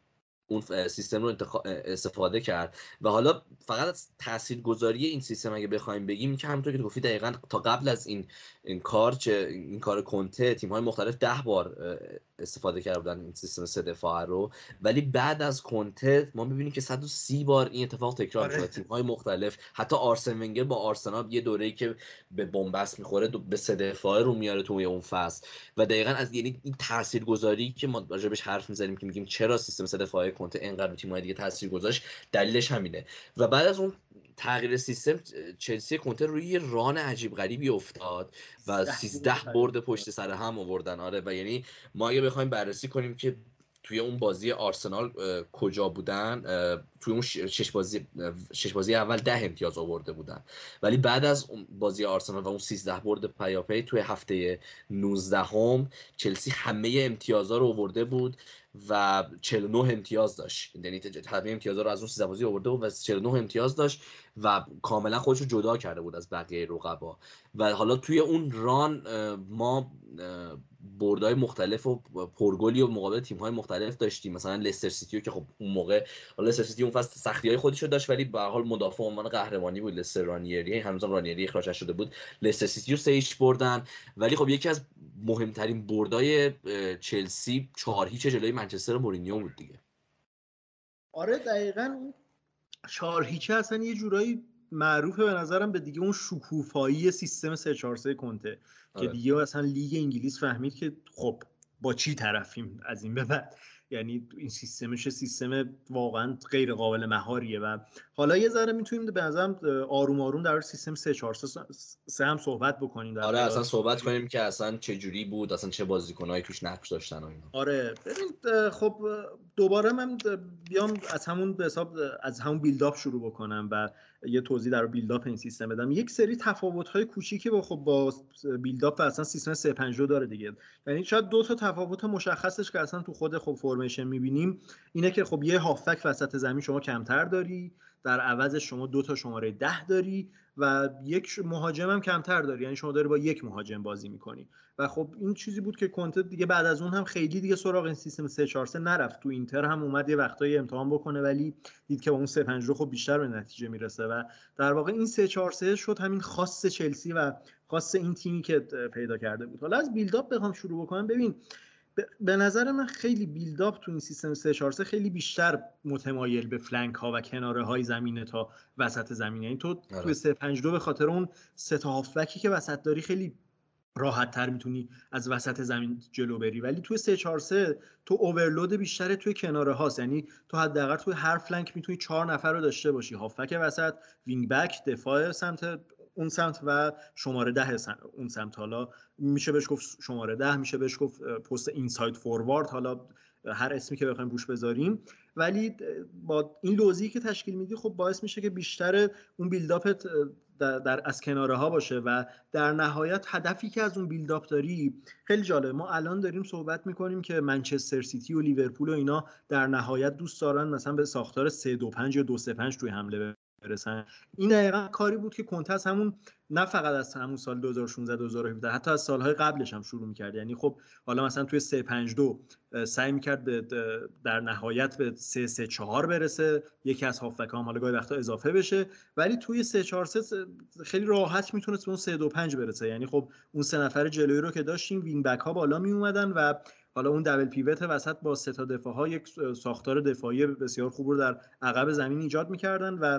اون سیستم رو استفاده کرد. و حالا فقط از تاثیرگذاری این سیستم اگه بخوایم بگیم که همونطور که گفتی دقیقاً تا قبل از این کار کنته تیم‌های مختلف 10 بار استفاده کرده بودن این سیستم 3 دفاعه رو، ولی بعد از کنته ما می‌بینیم که 130 بار این اتفاق تکرار شده. تیم‌های مختلف، حتی آرسن ونگر با آرسنال یه دوره‌ای که به بنبست می‌خوره به 3 دفاعه رو میاره توی اون فصل. و دقیقاً از یعنی این تاثیرگذاری که ما راجعش حرف می‌زنیم که میگیم چرا سیستم 3 دفاعه کنته اینقدر تیم‌های دیگه تاثیر گذاشت، دلیلش همینه. و بعد از اون تغییر سیستم چلسی کنته روی یه ران عجیب غریبی افتاد و 13 برد پشت سر هم آوردن. آره و یعنی ما اگه بخوایم بررسی کنیم که توی اون بازی آرسنال کجا بودن، توی اون شش بازی اول 10 امتیاز آورده بودن، ولی بعد از اون بازی آرسنال و اون 13 برد پیاپی توی هفته 19 چلسی همه امتیازا رو آورده بود و 49 امتیاز داشت. یعنی همه امتیازا رو از اون 13 بازی آورده بود و 49 امتیاز داشت و کاملا خودش رو جدا کرده بود از بقیه رقبا. و حالا توی اون ران ما بردهای مختلف و پرگلی و مقابل تیم‌های مختلف داشتیم. مثلا لستر سیتی که خب اون موقع لستر سیتی اون فصل سختی‌های خودش رو داشت ولی به هر حال مدافع عنوان قهرمانی بود لستر. رانیری هنوز رانیری اخراج شده بود، لستر سیتی رو 3-0 بردن. ولی خب یکی از مهمترین بردای چلسی 4-0 جلوی منچستر مورینیو بود دیگه. آره دقیقاً 4-0 اصلا یه جورایی معروفه به نظرم به دیگه اون شکوفایی سیستم 3-4-3 کنته که دیگه اصلا لیگ انگلیس فهمید که خب با چی طرفیم از این به بعد. یعنی این سیستم واقعا غیر قابل مهاریه و حالا یه ذره میتونیم به نظرم آروم آروم در سیستم 3-4-3 هم صحبت بکنیم. آره اصلا صحبت کنیم که اصلا چه جوری بود، اصلا چه بازیکنایی توش نقش داشتن و اینا. آره ببین خب دوباره من بیام از همون بیلداپ شروع بکنم و یه توضیح در بیلداپ این سیستم بدم. یک سری تفاوت‌های کوچیکی با بیلداپ اصلا سیستم 352 داره دیگه. یعنی شاید دو تا تفاوت مشخصش که اصلا تو خود فرمیشن می‌بینیم اینه که خب یه هافبک وسط زمین شما کمتر داری، در عوض شما 2 تا شماره 10 داری و یک مهاجم هم کمتر داری، یعنی شما داری با یک مهاجم بازی میکنی و خب این چیزی بود که کنته دیگه بعد از اون هم خیلی دیگه سراغ این سیستم 3-4-3 نرفت. تو اینتر هم اومد یه وقتایی امتحان بکنه ولی دید که با اون 3-5-2 خب بیشتر به نتیجه میرسه و در واقع این 3-4-3 شد همین خاص چلسی و خاص این تیمی که پیدا کرده بود. حالا از بیلداپ بخوام شروع بکنم، ببین به نظر من خیلی بیلداپ تو این سیستم 3-4-3 خیلی بیشتر متمایل به فلنک ها و کناره های زمینه تا وسط زمینه. این تو 3-5-2 به خاطر اون سه تا هافبکی که وسط داری خیلی راحت تر میتونی از وسط زمین جلو بری، ولی توی 3-4-3 تو اوورلود بیشتر توی کناره هاست، یعنی تو حداقل توی هر فلنک میتونی 4 نفر رو داشته باشی، هافبک وسط، وینگ بک، دفاع سمت اون سمت و شماره 10 اون سمت. حالا میشه بهش گفت شماره 10، میشه بهش گفت پست اینساید فوروارد، حالا هر اسمی که بخوایم روش بذاریم، ولی با این لوزی که تشکیل میدی خب باعث میشه که بیشتر اون بیلداپت در از کناره ها باشه و در نهایت هدفی که از اون بیلداپ داری خیلی جالب. ما الان داریم صحبت میکنیم که منچستر سیتی و لیورپول و اینا در نهایت دوست دارن مثلا به ساختار 3-2-5 یا 2-3-5 توی حمله برسن. این دقیقاً کاری بود که کنته از همون، نه فقط از همون سال 2016 2017، حتی از سالهای قبلش هم شروع می‌کرد. یعنی خب حالا مثلا توی 3-5-2 سعی می‌کرد در نهایت به 3-3-4 برسه، یکی از هافبک‌ها هم حالا گاهی وقتا اضافه بشه، ولی توی 3-4-3 خیلی راحت میتونست به اون 3-2-5 برسه. یعنی خب اون سه نفر جلویی رو که داشتیم، وینگ بک ها بالا می اومدن و حالا اون دبل پیوت وسط با سه تا دفاع ها یک ساختار دفاعی بسیار خوب رو در عقب زمین ایجاد می‌کردن و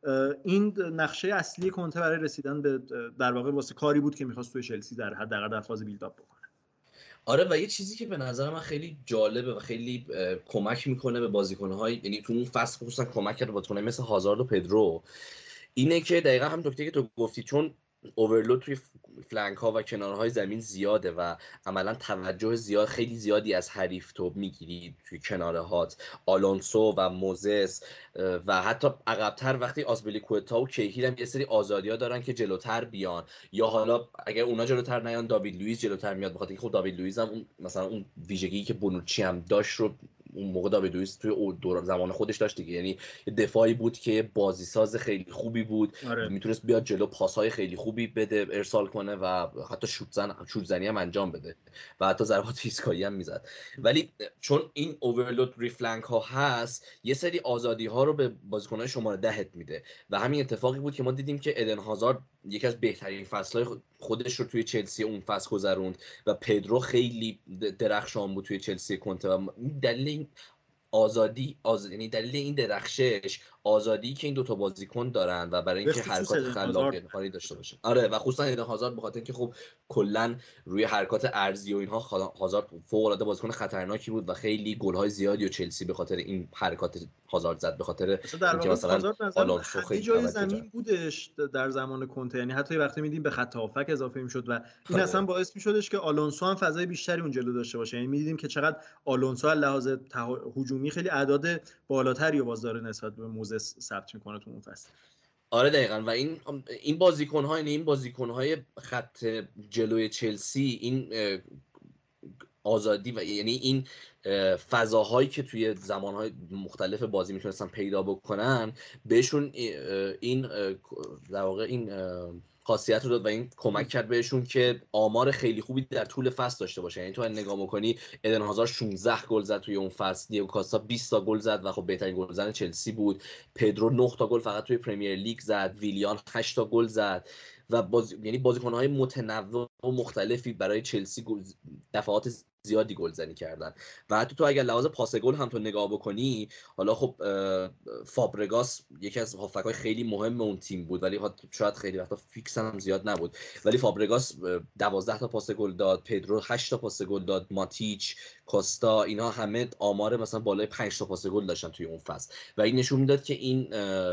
این نقشه اصلی کنته برای رسیدن به در واقع واسه کاری بود که می‌خواست توی چلسی در حداقل در فاز بیلداپ بکنه. آره، و یه چیزی که به نظر من خیلی جالبه و خیلی کمک میکنه به بازیکن‌های، یعنی تو اون فصل خصوصا کمک کرده بازیکن‌های مثل هازارد و پدرو، اینه که دقیقا هم نکته که تو گفتی، چون اوورلود توی فلنک ها و کنارهای زمین زیاده و عملا توجه خیلی زیادی از حریف تو میگیری توی کناره هات. آلونسو و موزس و حتی عقب‌تر وقتی آسپلیکوئتا و کیهیل هم یه سری آزادی‌ها دارن که جلوتر بیان، یا حالا اگر اونا جلوتر نیان داوید لوئیس جلوتر میاد، بخاطر اینکه خب داوید لوئیس هم اون مثلا اون ویژگی که بونوچی هم داشت رو اون موقع داوید لوئیس توی دوران زمان خودش داشت دیگه، یعنی دفاعی بود که بازیساز خیلی خوبی بود، میتونست بیاد جلو پاسهای خیلی خوبی بده، ارسال کنه و حتی شوت زنی هم انجام بده و حتی ضربات ایستگاهی هم میزد. ولی چون این اوورلود ریفلنک ها هست، یه سری آزادی ها رو به بازیکن‌های شماره 10 میده و همین اتفاقی بود که ما دیدیم که ادن هازارد یکی از بهترین فصل‌های خودش رو توی چلسی اون فصل گذروند و پدرو خیلی درخشان بود توی چلسی کنته و دلیل یعنی دلیل این درخشش آزادی که این دوتا بازیکن دارن و برای اینکه حرکات خلاقانه داشته باشن. آره، و خصوصا ایدن هازارد بخاطر اینکه خب کلا روی حرکات ارضی و اینها هازارد فوق العاده بازیکن خطرناکی بود و خیلی گل‌های زیادی و چلسی به خاطر این حرکات هازارد زد، به خاطر اینکه مثلا آلونسو خیلی جای زمین بودش در زمان کنته، یعنی حتی وقتی میدیم به خط هافک اضافه میشد و این اصلا باعث میشدش که آلونسو هم فضای بیشتری اون جلو داشته باشه. یعنی میدیدیم که چقدر آلونسو از لحاظ هجومی خیلی اعداد بالاتری رو باز داره نسبت به موزس ثبت میکنه تو اون فصل. آره دقیقاً، و این بازیکن‌ها، یعنی این بازیکن‌های خط جلوی چلسی، این آزادی و یعنی این فضاهایی که توی زمانهای مختلف بازی میتونستن پیدا بکنن، بهشون این در واقع این خاصیت رو داد و این کمک کرد بهشون که آمار خیلی خوبی در طول فصل داشته باشه. یعنی تو نگاه می‌کنی ادن هازارد 16 گل زد توی اون فصل، دیگو کاستا 20 تا گل زد و خب بهترین گلزن چلسی بود، پدرو 9 تا گل فقط توی پرمیر لیگ زد، ویلیان 8 تا گل زد و یعنی بازیکن‌های متنوع و مختلفی برای چلسی دفعات زیادی گلزنی کردن. و حتی تو اگر لحاظ پاس گل هم تو نگاه بکنی، حالا خب فابرگاس یکی از هافبک‌های خیلی مهم اون تیم بود ولی شاید خیلی وقتا فیکس هم زیاد نبود، ولی فابرگاس 12 تا پاس گل داد، پدرو 8 تا پاس گل داد، ماتیچ، کوستا، اینا همه آمار مثلا بالای 5 تا پاس گل داشتن توی اون فصل و این نشون میداد که این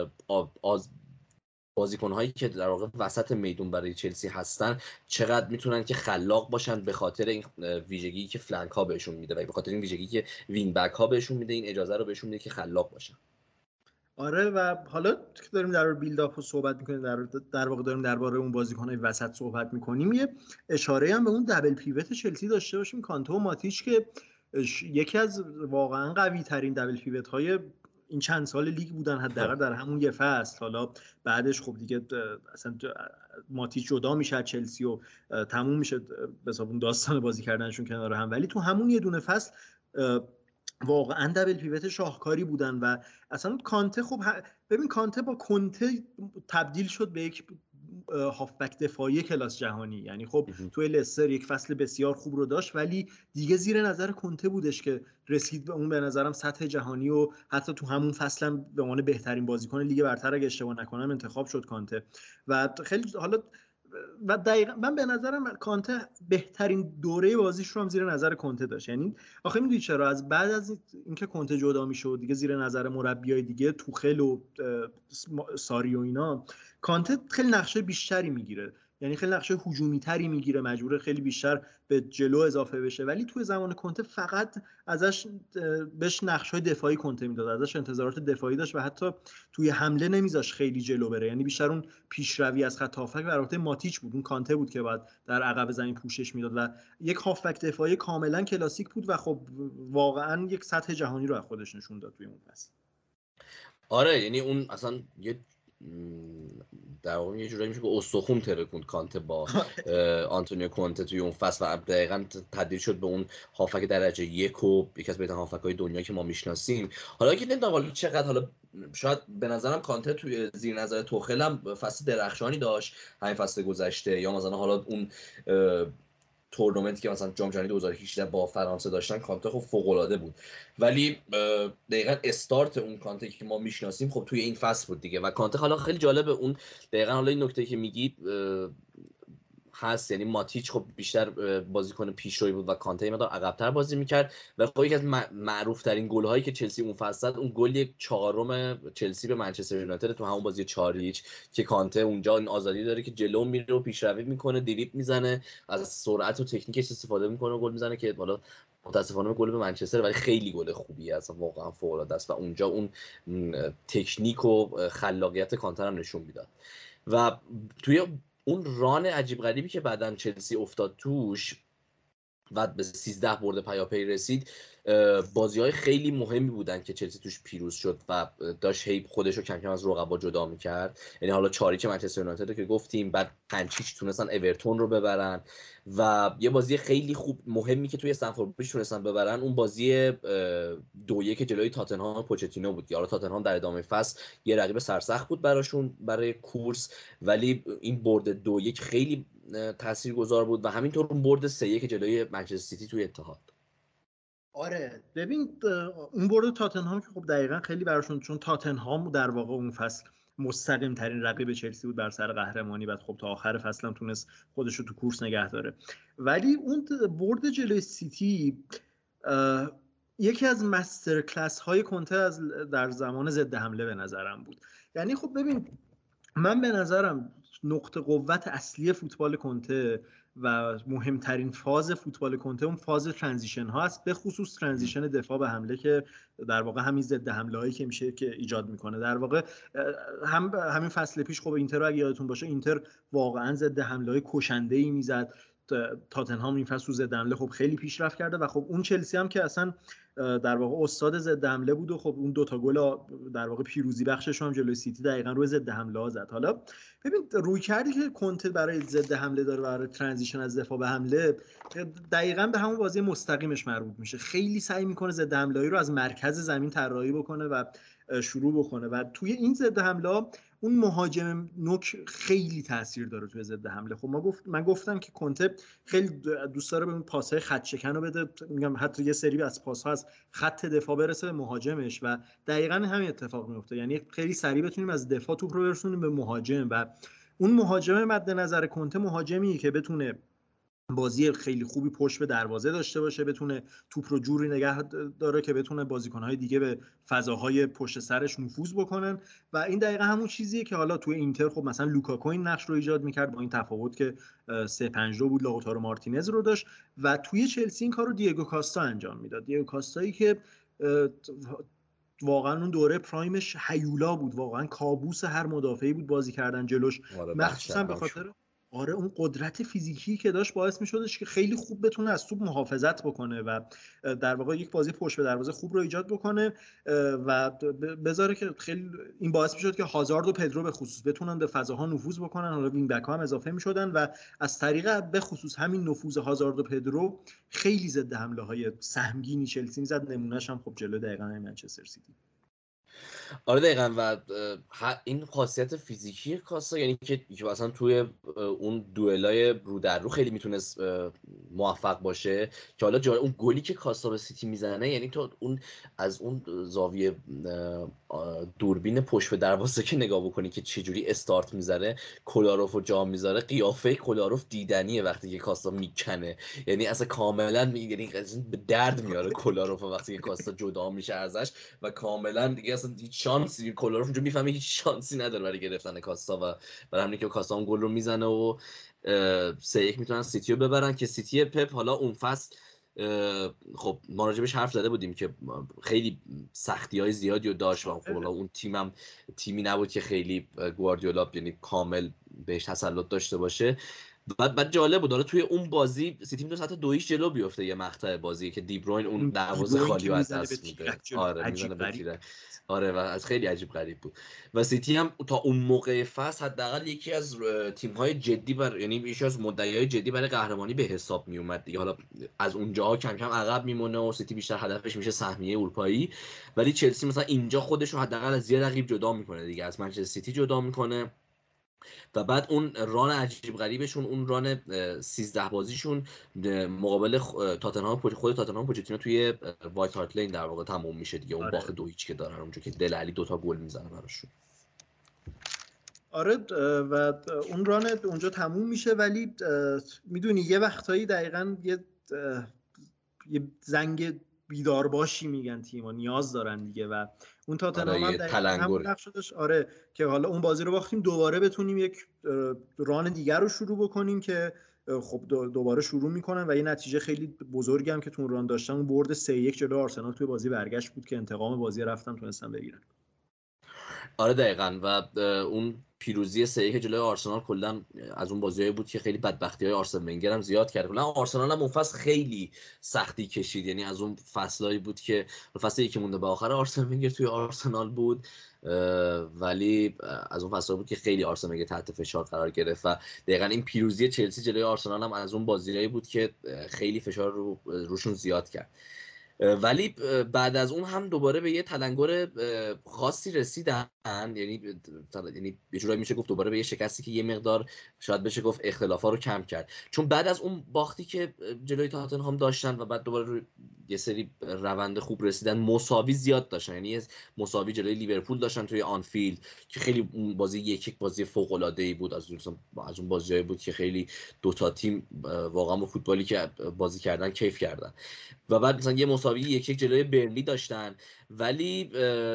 بازیکن‌هایی که در واقع وسط میدون برای چلسی هستن چقدر میتونن که خلاق باشن، به خاطر این ویژگی که فلنک ها بهشون میده و به خاطر این ویژگی که وینگ بک ها بهشون میده، این اجازه رو بهشون میده که خلاق باشن. آره، و حالا که داریم در بیلداپ صحبت میکنیم، در واقع داریم درباره اون بازیکن‌های وسط صحبت میکنیم، یه اشاره هم به اون دبل پیوت چلسی داشته باشیم، کانته و ماتیچ، که یکی از واقعا قوی ترین دبل پیوت های این چند سال لیگ بودن حداقل در همون یه فصل. حالا بعدش خب دیگه اصلا ماتیچ جدا میشه از چلسی و تموم میشه به حساب اون داستان بازی کردنشون کنار هم، ولی تو همون یه دونه فصل واقعا دبل پیوت شاهکاری بودن. و اصلا کانته، خب ببین کانته با کنته تبدیل شد به یک هافبک دفاعی کلاس جهانی. یعنی خب توی لستر یک فصل بسیار خوب رو داشت، ولی دیگه زیر نظر کنته بودش که رسید به اون به نظرم سطح جهانی و حتی تو همون فصل هم به عنوان بهترین بازیکن لیگ برتر اگه اشتباه نکنم انتخاب شد کانته. و خیلی حالا و دقیقاً من به نظرم کانته بهترین دوره بازیش رو هم زیر نظر کنته داشت. یعنی آخه میدونی چرا؟ از بعد از اینکه کنته جدا میشد دیگه زیر نظر مربیای دیگه توخل و ساری و اینا، کانته خیلی نقشه بیشتری میگیره، یعنی خیلی نقشه هجومی تری میگیره، مجبوره خیلی بیشتر به جلو اضافه بشه. ولی توی زمان کنته فقط ازش بهش نقش‌های دفاعی کنته میداد، ازش انتظارات دفاعی داشت و حتی توی حمله نمیذاش خیلی جلو بره. یعنی بیشتر اون پیشروی از خط هافک در واقع ماتیچ بود، اون کانته بود که بعد در عقب زمین پوشش میداد و یک هافبک دفاعی کاملا کلاسیک بود و خب واقعا یک سطح جهانی رو از خودش نشون داد توی اون فصل. آره یعنی اون اصلا یه در واقع یه جورایی میشه که استخون ترکوند کانته با آنتونیو کونته توی اون فصل و دقیقاً تبدیل شد به اون هافک درجه یک و یکی از بهترین هافک‌های دنیا که ما میشناسیم. حالا که نمیدونم حالا چقدر، حالا شاید به نظرم کانته توی زیر نظر توخل هم فصل درخشانی داشت همین فصل گذشته، یا مثلا حالا اون تورنمنتی که مثلا جام جهانی 2018 با فرانسه داشتن کانته خب فوق‌العاده بود، ولی دقیقاً استارت اون کانته که ما میشناسیم خب توی این فصل بود دیگه. و کانته حالا خیلی جالبه اون دقیقاً حالا این نکته که میگید هست، یعنی ماتیچ خب بیشتر بازیکن پیشروی بود و کانته یه مقدار عقب‌تر بازی میکرد و خب یکی از معروف ترین گل هایی که چلسی اون فصل زد اون گل 4 چلسی به منچستر یونایتد تو همون بازی 4-0 که کانته اونجا این آزادی داره که جلو میره و پیشروی میکنه، دریبل میزنه، از سرعت و تکنیکش استفاده میکنه و گل میزنه که حالا متاسفانه گل به منچستر ولی خیلی گل خوبیه، اصلا واقعا فوق العاده است و اونجا اون تکنیک و خلاقیت کانته هم نشون میداد. و توی اون ران عجیب غریبی که بعدن چلسی افتاد توش و به 13 برد پیاپی رسید، بازی‌های خیلی مهمی بودن که چلسی توش پیروز شد و داشت هی خودش رو کم کم از رقبا جدا می‌کرد. یعنی حالا 4-1 منچستر یونایتد که گفتیم، بعد 5-6 تونستن اورتون رو ببرن و یه بازی خیلی خوب مهمی که توی استنفورد بریج تونستن ببرن اون بازی 2-1 جلوی تاتنهام پوچتینو بود. حالا تاتنهام در ادامه فصل یه رقیب سرسخت بود براشون برای کورس، ولی این برد 2-1 خیلی تاثیرگذار بود و همینطور اون برد 3-1 جلوی منچستر سیتی توی اتحاد. آره ببین اون برد تاتنهام که خب دقیقاً خیلی براشون، چون تاتنهام در واقع اون فصل مستقیم ترین رقیب چلسی بود بر سر قهرمانی، بعد خب تا آخر فصل هم تونست خودش رو تو کورس نگه داره. ولی اون برد جلوی سیتی یکی از مستر کلاس های کنته از در زمان ضد حمله به نظرم بود. یعنی خب ببین من به نظرم نقطه قوت اصلی فوتبال کنته و مهمترین فاز فوتبال کنته اون فاز ترانزیشن ها است، به خصوص ترانزیشن دفاع به حمله که در واقع همین ضد حمله هایی که میشه که ایجاد میکنه. در واقع همین فصل پیش خب اینتر رو اگه یادتون باشه اینتر واقعا ضد حمله های کشنده ای میزد. تاتنهام این فصل ضد حمله خب خیلی پیشرفت کرده و خب اون چلسی هم که اصلا در واقع استاد ضد حمله بود و خب اون دوتا گل در واقع پیروزی بخشش هم جلوی سیتی دقیقاً روی ضد حمله ها زد. حالا ببین روی کردی که کنته برای ضد حمله داره، برای ترانزیشن از دفاع به حمله دقیقاً به همون بازی مستقیمش مربوط میشه. خیلی سعی میکنه ضد حمله‌ای رو از مرکز زمین طراحی بکنه و شروع بکنه و توی این ضد حمله اون مهاجم نوک خیلی تاثیر داره توی ضد حمله. خب من گفتم که کنته خیلی دوست داره به اون پاس‌های خط شکن رو بده، میگم حتی یه سری از پاس‌ها از خط دفاع برسه به مهاجمش و دقیقاً همین اتفاق میفته. یعنی خیلی سریع بتونیم از دفاع توپ رو برسونیم به مهاجم و اون مهاجم مد نظر کنته مهاجمی که بتونه بازی خیلی خوبی پشت به دروازه داشته باشه، بتونه توپ رو جوری نگه داره که بتونه بازیکن‌های دیگه به فضاهای پشت سرش نفوذ بکنن و این دقیقا همون چیزیه که حالا توی اینتر خب مثلا لوکاکو این نقش رو ایجاد می‌کرد، با این تفاوت که 3-5-2 بود، لاوتارو مارتینز رو داشت و توی چلسی این کارو دیگو کاستا انجام میداد. دیگو کاستایی که واقعا اون دوره پرایمش هیولا بود، واقعا کابوس هر مدافعی بود بازی کردن جلوش، مخصوصا به خاطر آره اون قدرت فیزیکی که داشت باعث می‌شدش که خیلی خوب بتونه از توپ محافظت بکنه و در واقع یک بازی پشت به دروازه خوب رو ایجاد بکنه و بذاره که خیلی این باعث می‌شد که هازارد و پدرو به خصوص بتونن به فضاها نفوذ بکنن، حالا وینگ بک ها هم اضافه می‌شدن و از طریق به خصوص همین نفوذ هازارد و پدرو خیلی ضد حمله‌های سهمگینی چلسی می‌زد. نمونه‌ش هم خب جلو دقیقاً منچستر سیتی. آره دقیقاً و این خاصیت فیزیکی کاستا، یعنی که مثلا توی اون دوئلای رو در رو خیلی میتونست موفق باشه که حالا اون گلی که کاستا به سیتی میزنه، یعنی تو اون از اون زاویه دوربین پشت به دروازه که نگاه بکنی که چجوری استارت میذاره، کولاروفو جا میذاره، قیافه کولاروف دیدنیه وقتی که کاستا میکنه، یعنی اصلا کاملا یعنی به درد میاره کولاروف وقتی که کاستا جدا میشه ازش و کاملا دیگه اصلا هیچ شانسی کولاروف اونجا میفهمه هیچ شانسی نداره برای گرفتن کاستا و برای همین که کاستا اون گل رو میزنه و 3-1 میتونن سیتی رو ببرن که سیتی پپ حالا اون فصل خب ما راجبش حرف زده بودیم که خیلی سختی‌های زیادی رو داشت و خب حالا اون تیمی نبود که خیلی گواردیولا یعنی کامل بهش تسلط داشته باشه. بعد جالب بود حالا توی اون بازی سیتی میتونست حتی 2-0 جلو بیفته، یه مقطع بازی که دیبروین اون دروازه خالی رو از دست میده. آره میزنه به تیرک. آره و از خیلی عجیب غریب بود و سیتی هم تا اون موقع فصل حداقل یکی از تیم‌های جدی یعنی یکی از مدعیای جدی برای قهرمانی به حساب می اومد دیگه. حالا از اونجاها کم کم عقب میمونه و سیتی بیشتر هدفش میشه سهمیه اروپایی، ولی چلسی مثلا اینجا خودش رو حداقل از یه رقیب جدا میکنه دیگه، از منچستر سیتی جدا میکنه و بعد اون ران عجیب غریبشون، اون ران 13 بازیشون مقابل خود تاتنهام پوچتینو توی وایت هارت لین در واقع تموم میشه دیگه. اون باخت 2-0 که دارن اونجا که دل علی 2 گل میزنه براشون. آره و اون ران اونجا تموم میشه، ولی میدونی یه وقتایی دقیقاً یه زنگ بیدار باشی میگن تیم‌ها نیاز دارن دیگه و اون تاتنهام هم دقیقاً همون نقش داشت. آره که حالا اون بازی رو باختیم دوباره بتونیم یک ران دیگر رو شروع بکنیم که خب دوباره شروع میکنن و یه نتیجه خیلی بزرگی هم که تو اون ران داشتن اون برد 3-1 جلوی آرسنال توی بازی برگشت بود که انتقام بازی رفتن تونستن بگیرن. آره دقیقاً و اون پیروزی 3-1 جلوی آرسنال کلا از اون بازیایی بود که خیلی بدبختی‌های آرسن ونگر هم زیاد کرد. کلا آرسنال هم اون فصل خیلی سختی کشید، یعنی از اون فصلایی بود که فصلی که مونده به آخر آرسن ونگر توی آرسنال بود، ولی از اون فصلایی بود که خیلی آرسن ونگر تحت فشار قرار گرفت و دقیقاً این پیروزی چلسی جلوی آرسنال هم از اون بازیایی بود که خیلی فشار روشون زیاد کرد. ولی بعد از اون هم دوباره به یه تلنگر خاصی رسیدن، یعنی یه جورایی میشه گفت دوباره به یه شکستی که یه مقدار شاید بشه گفت اختلافا رو کم کرد، چون بعد از اون باختی که جلوی تاتنهام داشتن و بعد دوباره یه سری روند خوب رسیدن، مساوی زیاد داشتن، یعنی مساوی جلوی لیورپول داشتن توی آنفیلد که خیلی اون بازی یک بازی فوق العاده ای بود، از اون بازیایی بود که خیلی دوتا تیم واقعا با فوتبالی که بازی کردن کیف کردن و بعد مثلا یه مساوی 1-1 جلوی برنلی داشتن، ولی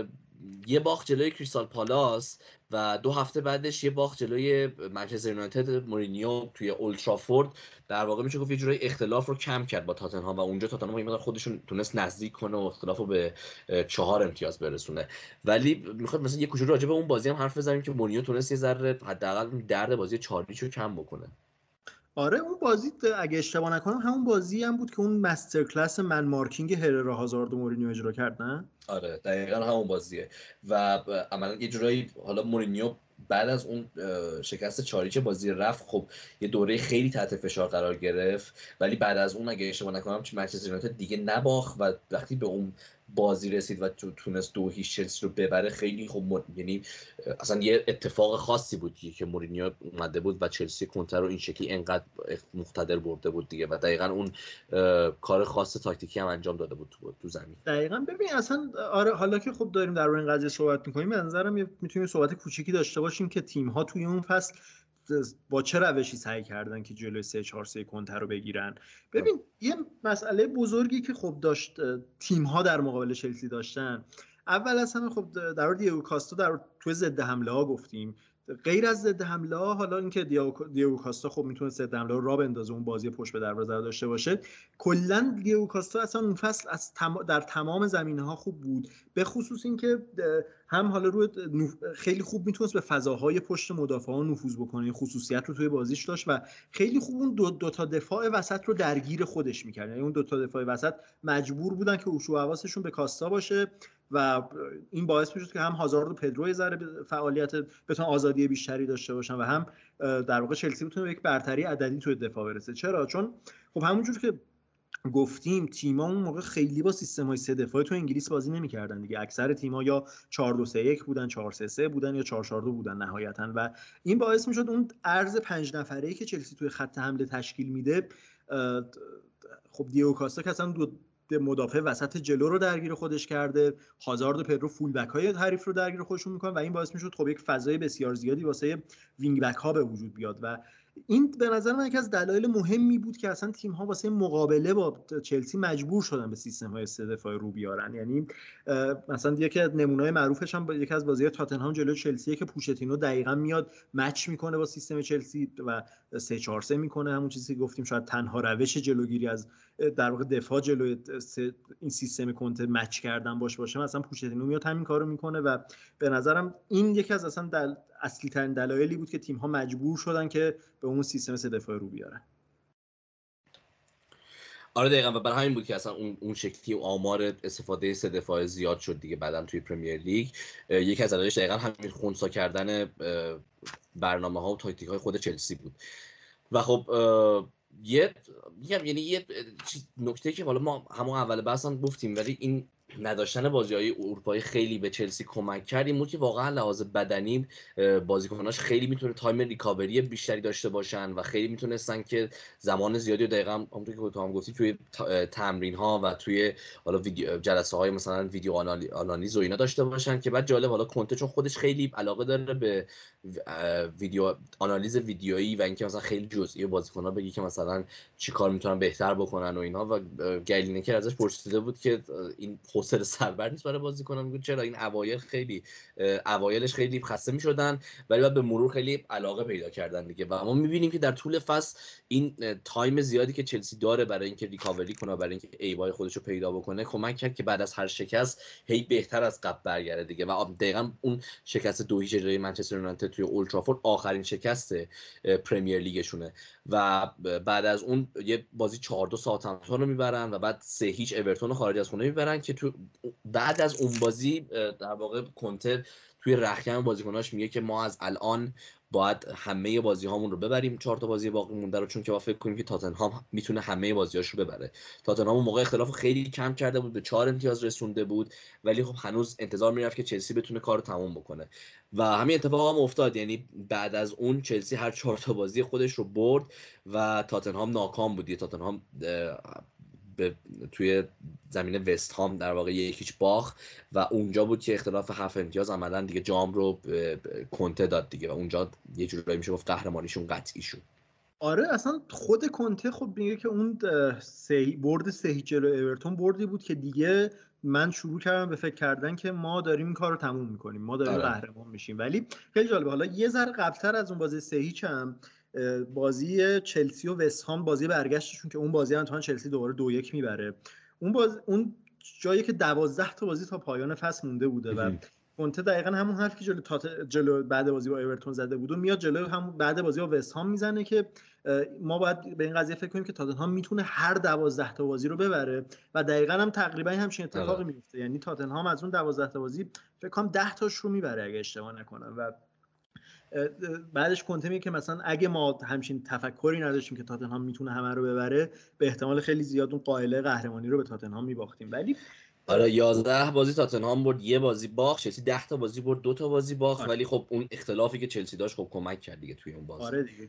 یه باخت جلوی کریستال پالاس و 2 هفته بعدش یه باخت جلوی منچستر یونایتد مورینیو توی اولترافورد در واقع میشه گفت یه جورایی اختلاف رو کم کرد با تاتنهام و اونجا تاتنهام یه مقدار خودشون تونست نزدیک کنه و اختلاف رو به 4 امتیاز برسونه. ولی میخواد مثلا یه کوچولو راجع به اون بازی هم حرف بزنیم که مورینیو تونست یه ذره حداقل درد بازی چارلیچ رو کم بکنه. آره اون بازی اگه اشتباه نکنم همون بازی هم بود که اون مستر کلاس من مارکینگ هررا هازارد و مورینیو اجرا کرد، نه؟ آره دقیقا همون بازیه و عملا یه جورایی حالا مورینیو بعد از اون شکست چاریچ بازی رفت خب یه دوره خیلی تحت فشار قرار گرفت، ولی بعد از اون اگه اشتباه نکنم چه منچستر یونایتد دیگه نباخت و وقتی به اون بازی رسید و تونست 2-0 چلسی رو ببره خیلی خب یعنی اصلا یه اتفاق خاصی بود که مورینیو اومده بود و چلسی کنتر رو این شکلی انقدر مقتدر برده بود دیگه و دقیقاً اون کار خاص تاکتیکی هم انجام داده بود تو زمین. دقیقاً ببین اصلا آره حالا که خب داریم در این قضیه صحبت می‌کنیم به نظرم میتونیم صحبت کوچیکی داشته باشیم که تیم‌ها توی اون فصل با چه روشی سعی کردن که جلوی 3-4-3 کنتر رو بگیرن. ببین یه مسئله بزرگی که خب داشت تیم‌ها در مقابل چلسی داشتن، اول از همه خب در مورد دیگو کاستا توی ضد حمله ها گفتیم، غیر از ضد حمله ها حالا اینکه دیگو کاستا خب میتونه ضد حمله رو بندازه اون بازی پشت به دروازه داشته باشه، کلا دیگو کاستا اصلا اون فصل در تمام زمینه‌ها خوب بود، به خصوص اینکه هم حالا روی خیلی خوب میتونست به فضاهای پشت مدافعان نفوذ بکنه، خصوصیت رو توی بازیش داشت و خیلی خوب اون دو تا دفاع وسط رو درگیر خودش میکرد. یعنی اون دو تا دفاع وسط مجبور بودن که اوشو حواسشون به کاستا باشه و این باعث میشد که هم هازارد و پدرو ذره فعالیت بتونن آزادی بیشتری داشته باشن و هم در واقع چلسی بتونه به یک برتری عددی توی دفاع برسه. چرا؟ چون خب همونجور که گفتیم تیم‌ها اون موقع خیلی با سیستم‌های سه دفاعی تو انگلیس بازی نمی‌کردن دیگه. اکثر تیم‌ها یا 4-2-3-1 بودن، 4-3-3 بودن یا 4-4-2 بودن نهایتاً و این باعث می‌شد اون عرض 5 نفره‌ای که چلسی توی خط حمله تشکیل میده، خب دیگو کاستا که اصلا دو مدافع وسط جلو رو درگیر خودش کرده، هازارد و پدرو فول بک های حریف رو درگیر خودشون میکنن و این باعث میشد خب یک فضای بسیار زیادی واسه وینگ بک ها به وجود بیاد و این به نظر من یکی از دلایل مهمی بود که اصلا تیم ها واسه مقابله با چلسی مجبور شدن به سیستم های سه دفاعی رو بیارن. یعنی مثلا یکی از نمونه‌های معروفش هم یکی از بازی‌های تاتنهام جلوی چلسی که پوشتینو دقیقاً میاد مچ میکنه با سیستم چلسی و 3-4-3 میکنه، همون چیزی که گفتیم شاید تنها روش جلوگیری از در واقع دفاع جلوی این سیستم کنته مچ کردن باشه. مثلا پوشتینو میاد همین کارو میکنه و به نظرم این یکی از اصلا اصلی ترین دلایلی بود که تیم ها مجبور شدن که به اون سیستم سه دفاعی رو بیارن. آره دقیقاً و برای همین بود که اصلا اون شکلی آمار استفاده سه دفاعه زیاد شد دیگه بعداً توی پرمیر لیگ. یکی از دلایلش دقیقاً همین خنثی کردن برنامه‌ها و تاکتیک‌های خود چلسی بود. و خب یه نکته که حالا ما همون اول بحث هم گفتیم ولی این نداشتن بازی‌های اروپایی خیلی به چلسی کمک کرد این بود که واقعا لحاظ بدنی بازیکناش خیلی میتونه تایم ریکاوری بیشتری داشته باشن و خیلی میتونستن که زمان زیادی و دقیقاً همونطور که تو هم گفتی توی تمرین‌ها و توی حالا جلسه‌های مثلا ویدیو آنالیز و اینا داشته باشن که بعد جالب حالا کنته چون خودش خیلی علاقه داره به ویدیو آنالیز ویدیویی و اینکه مثلا خیلی جزئی بازیکن‌ها بگی که مثلا چیکار میتونن بهتر بکنن و اینها و گری لینکر ازش پرسیده بود که این حوصله سربر نیست برای بازیکنان. میگه چرا این اوایلش خیلی خسته میشدن ولی بعد به مرور خیلی علاقه پیدا کردن دیگه و ما میبینیم که در طول فصل این تایم زیادی که چلسی داره برای اینکه ریکاوری کنه برای اینکه ایوای خودش رو پیدا بکنه کمک کرد که بعد از هر شکست هی بهتر از قبل برگرده دیگه و دقیقاً اون شکست 2-0 جلوی منچستر یونایتد توی اولترافورد آخرین شکست پرمیر لیگشونه و بعد از اون یه بازی 4-2 ساوثهامپتون رو میبرن و بعد 3-0 اورتون رو خارج از خونه میبرن که تو بعد از اون بازی در واقع کنته توی رخکن بازیکناش میگه که ما از الان باید همه بازی‌هامون رو ببریم 4 تا بازی باقی مونده رو چون که ما فکر کنیم که تاتنهام میتونه همه بازی‌هاش رو ببره. تاتنهام اون موقع اختلاف خیلی کم کرده بود به 4 امتیاز رسونده بود ولی خب هنوز انتظار میرفت که چلسی بتونه کارو تموم بکنه و همین اتفاق هم افتاد. یعنی بعد از اون چلسی هر 4 تا بازی خودش رو برد و تاتنهام ناکام بود. تاتنهام توی زمین وست هام در واقع 1-0 باخت و اونجا بود که اختلاف 7 امتیاز عملاً دیگه جام رو کنته داد دیگه و اونجا یه جورایی میشه گفت قهرمانیشون قطعی شد. آره اصلا خود کنته خب میگه که اون برد 3 جلو اورتون بردی بود که دیگه من شروع کردم به فکر کردن که ما داریم این کار رو تموم میکنیم، ما داریم قهرمان میشیم. ولی خیلی جالبه حالا یه ذره قبل‌تر از اون بازی 3 هم بازی چلسی و وست هام بازی برگشتشون که اون بازی هم چلسی دوباره 2-1 میبره. اون جایی که 12 تا بازی تا پایان فصل مونده بوده و کنته دقیقاً همون حرفی که جلو بعد بازی با اورتون زده بود و میاد جلو همون بعد بازی با وست هام میزنه که ما باید به این قضیه فکر کنیم که تاتنهام میتونه هر 12 تا بازی رو ببره و دقیقاً هم تقریبا همچین اتفاقی میفته. یعنی تاتنهام از اون 12 تا بازی فکر کنم 10 تاش رو میبره اگه اشتباه نکنم و بعدش کنته میگه که مثلا اگه ما همچین تفکری نداشتیم که تاتنهام میتونه همه رو ببره به احتمال خیلی زیاد اون قائله قهرمانی رو به تاتنهام میباختیم. ولی آره 11 بازی تاتنهام برد، یه بازی باخت. چلسی 10 تا بازی برد، 2 تا بازی باخت. ولی خب اون اختلافی که چلسی داشت خب کمک کرد دیگه توی اون بازی. آره دیگه.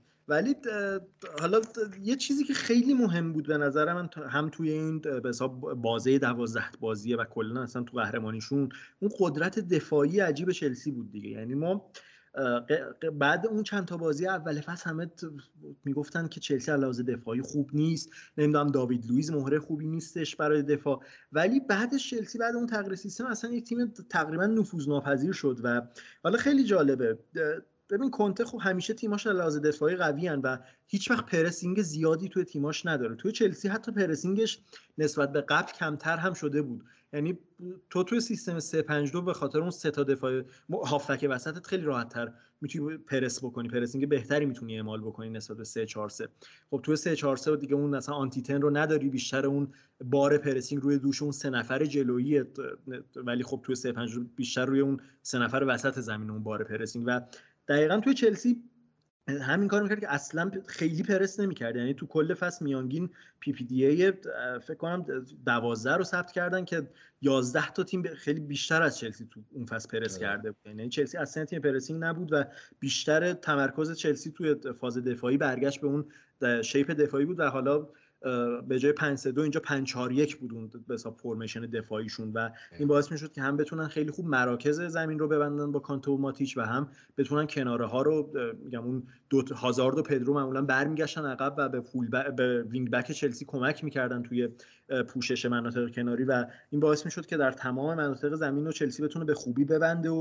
حالا یه چیزی که خیلی مهم بود به نظر من هم توی این به حساب بازی 12 بازیه و کلا اصلا تو قهرمانیشون اون قدرت دفاعی عجیب چلسی بود دیگه. یعنی ما بعد اون چند تا بازی اول فصل همه میگفتن که چلسی علاوه دفاعی خوب نیست، نمیدونم داوید لوئیس مهره خوبی نیستش برای دفاع، ولی بعدش چلسی بعد اون تغییر سیستم اصلا یک تیم تقریبا نفوذناپذیر شد و حالا خیلی جالبه ببین کنته خب همیشه تیماش از لحاظ دفاعی قوی ان و هیچ وقت پرسینگ زیادی توی تیماش نداره. توی چلسی حتی پرسینگش نسبت به قبل کمتر هم شده بود. یعنی تو توی سیستم 352 به خاطر اون سه تا دفاع هافبک وسطت خیلی راحت‌تر میتونی پرس بکنی، پرسینگ بهتری میتونی اعمال بکنی نسبت به 343. خب توی 343 دیگه اون مثلا آنتی تن رو نداری، بیشتر اون بار پرسینگ روی دوش اون سه نفر جلویی، ولی خب توی 352 بیشتر روی اون سه نفر وسط زمین اون بار پرسینگ. و دقیقاً توی چلسی همین کار میکرد که اصلا خیلی پرس نمیکرد. یعنی تو کل فصل میانگین پی پی دی ای فکر کنم 12 رو ثبت کردن که 11 تا تیم خیلی بیشتر از چلسی تو اون فصل پرس کرده بود. یعنی چلسی اصلا تیم پرسینگ نبود و بیشتر تمرکز چلسی توی فاز دفاعی برگشت به اون شیپ دفاعی بود و حالا به جای 5-3-2 اینجا 5-4-1 بود اون به حساب فرمیشن دفاعیشون و این باعث میشد که هم بتونن خیلی خوب مراکز زمین رو ببندن با کانته و ماتیچ و هم بتونن کناره ها رو، میگم اون دو هازارد و پدرو معمولا برمیگشتن عقب و به وینگ بک چلسی کمک میکردن توی پوشش مناطق کناری و این باعث میشد که در تمام مناطق زمین رو چلسی بتونه به خوبی ببنده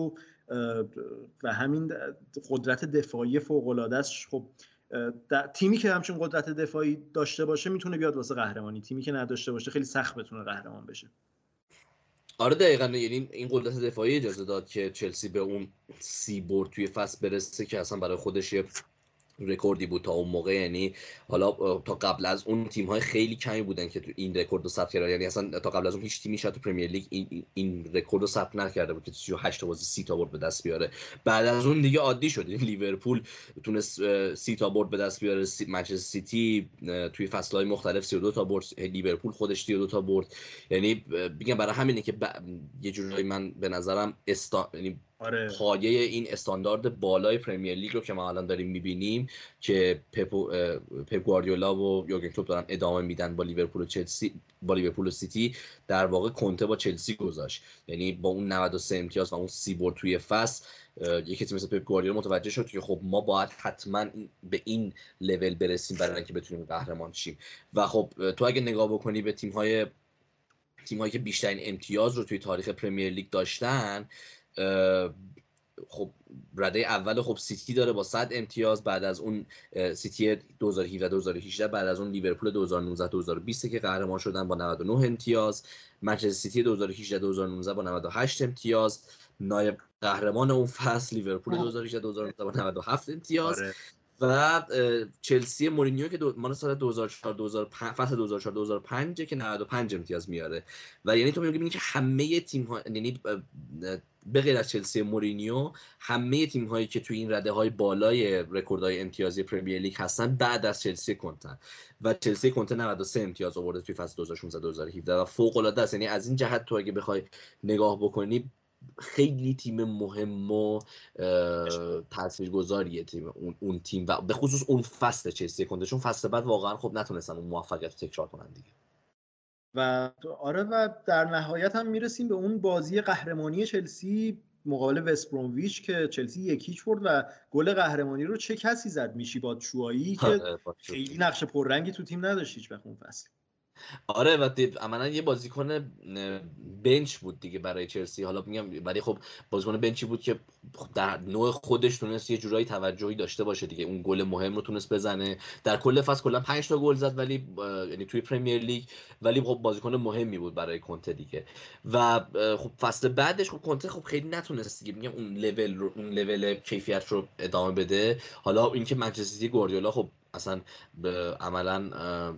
و همین قدرت دفاعی فوق العاده است. خب تیمی که همچین قدرت دفاعی داشته باشه میتونه بیاد واسه قهرمانی، تیمی که نداشته باشه خیلی سخت بتونه قهرمان بشه. آره دقیقاً، یعنی این قدرت دفاعی اجازه داد که چلسی به اون 30 برد توی فصل برسه که اصلا برای خودش یه رکوردی بود تا اون موقع. یعنی حالا تا قبل از اون تیم‌های خیلی کمی بودن که تو این رکورد رو ثبت کردن. یعنی اصلا تا قبل از اون هیچ تیمی شاید تو پرمیر لیگ این رکورد رو ثبت نکرده بود که 38 تا بازی 30 تا برد به دست بیاره. بعد از اون دیگه عادی شد. لیورپول تونست 30 تا برد به دست بیاره، منچستر سیتی توی فصل‌های مختلف 32 تا برد، لیورپول خودش 32 تا برد. یعنی میگم برای همینه که یه جورایی من به نظرم یعنی پایه این استاندارد بالای پرمیر لیگ رو که ما الان داریم می‌بینیم که پپ گواردیولا و یورگن کلوپ دارن ادامه میدن با لیورپول و چلسی، با لیورپول و سیتی، در واقع کنته با چلسی گذاشت. یعنی با اون 93 امتیاز و اون 30 برد توی فصل، یکی مثل پپ گواردیولا متوجه شد که خب ما باید حتما به این لول برسیم برای اینکه بتونیم قهرمان شیم. و خب تو اگه نگاه بکنی به تیم‌هایی که بیشترین امتیاز رو توی تاریخ پرمیر لیگ داشتن، خب رده اول خب سیتی داره با 100 امتیاز، بعد از اون سیتی 2017 2018، بعد از اون لیورپول 2019 2020 که قهرمان شدن با 99 امتیاز، منچستر سیتی 2018 2019 با 98 امتیاز، نایب قهرمان اون فصل لیورپول 2018 2019 با 97 امتیاز. و چلسی مورینیو که مال سال 2004 2005 فصل 2004 2005 که 95 امتیاز میاره. و یعنی تو میگی که همه تیم ها، یعنی به غیر از چلسی مورینیو، همه تیم هایی که توی این رده های بالای رکوردهای امتیازی پرمیر لیگ هستن بعد از چلسی کنته، و چلسی کنته 93 امتیاز آورده توی فصل 2016 2017 و فوق العاده است. یعنی از این جهت تو اگه بخوای نگاه بکنی خیلی تیم مهم و تاثیرگذاریه تیم اون تیم و به خصوص اون فصل چلسی کنته، چون فصل بعد واقعا خب نتونستن اون موفقیت رو تکرار کنن دیگه. و آره و در نهایت هم میرسیم به اون بازی قهرمانی چلسی مقابل وست برومویچ که چلسی 1-0 برد و گل قهرمانی رو چه کسی زد؟ میشی باتشوایی که خیلی نقش پررنگی تو تیم نداشت هیچ وقت اون فصل. آره و عملا یه بازیکن بنچ بود دیگه برای چلسی. حالا میگم ولی خب بازیکن بنچی بود که در نوع خودش تونست یه جورایی توجهی داشته باشه دیگه، اون گل مهم رو تونست بزنه. در کل فصل کلا 5 تا گل زد، ولی یعنی توی پرمیر لیگ، ولی خب بازیکن مهمی بود برای کنته دیگه. و خب فصل بعدش خب کنته خب خیلی نتونست دیگه، میگم اون لول کیفیت رو ادامه بده. حالا اینکه منچستر سیتی گواردیولا خب اصلا عملا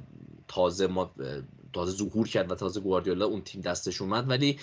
تازه ظهور کرد و تازه گواردیولا اون تیم دستش اومد، ولی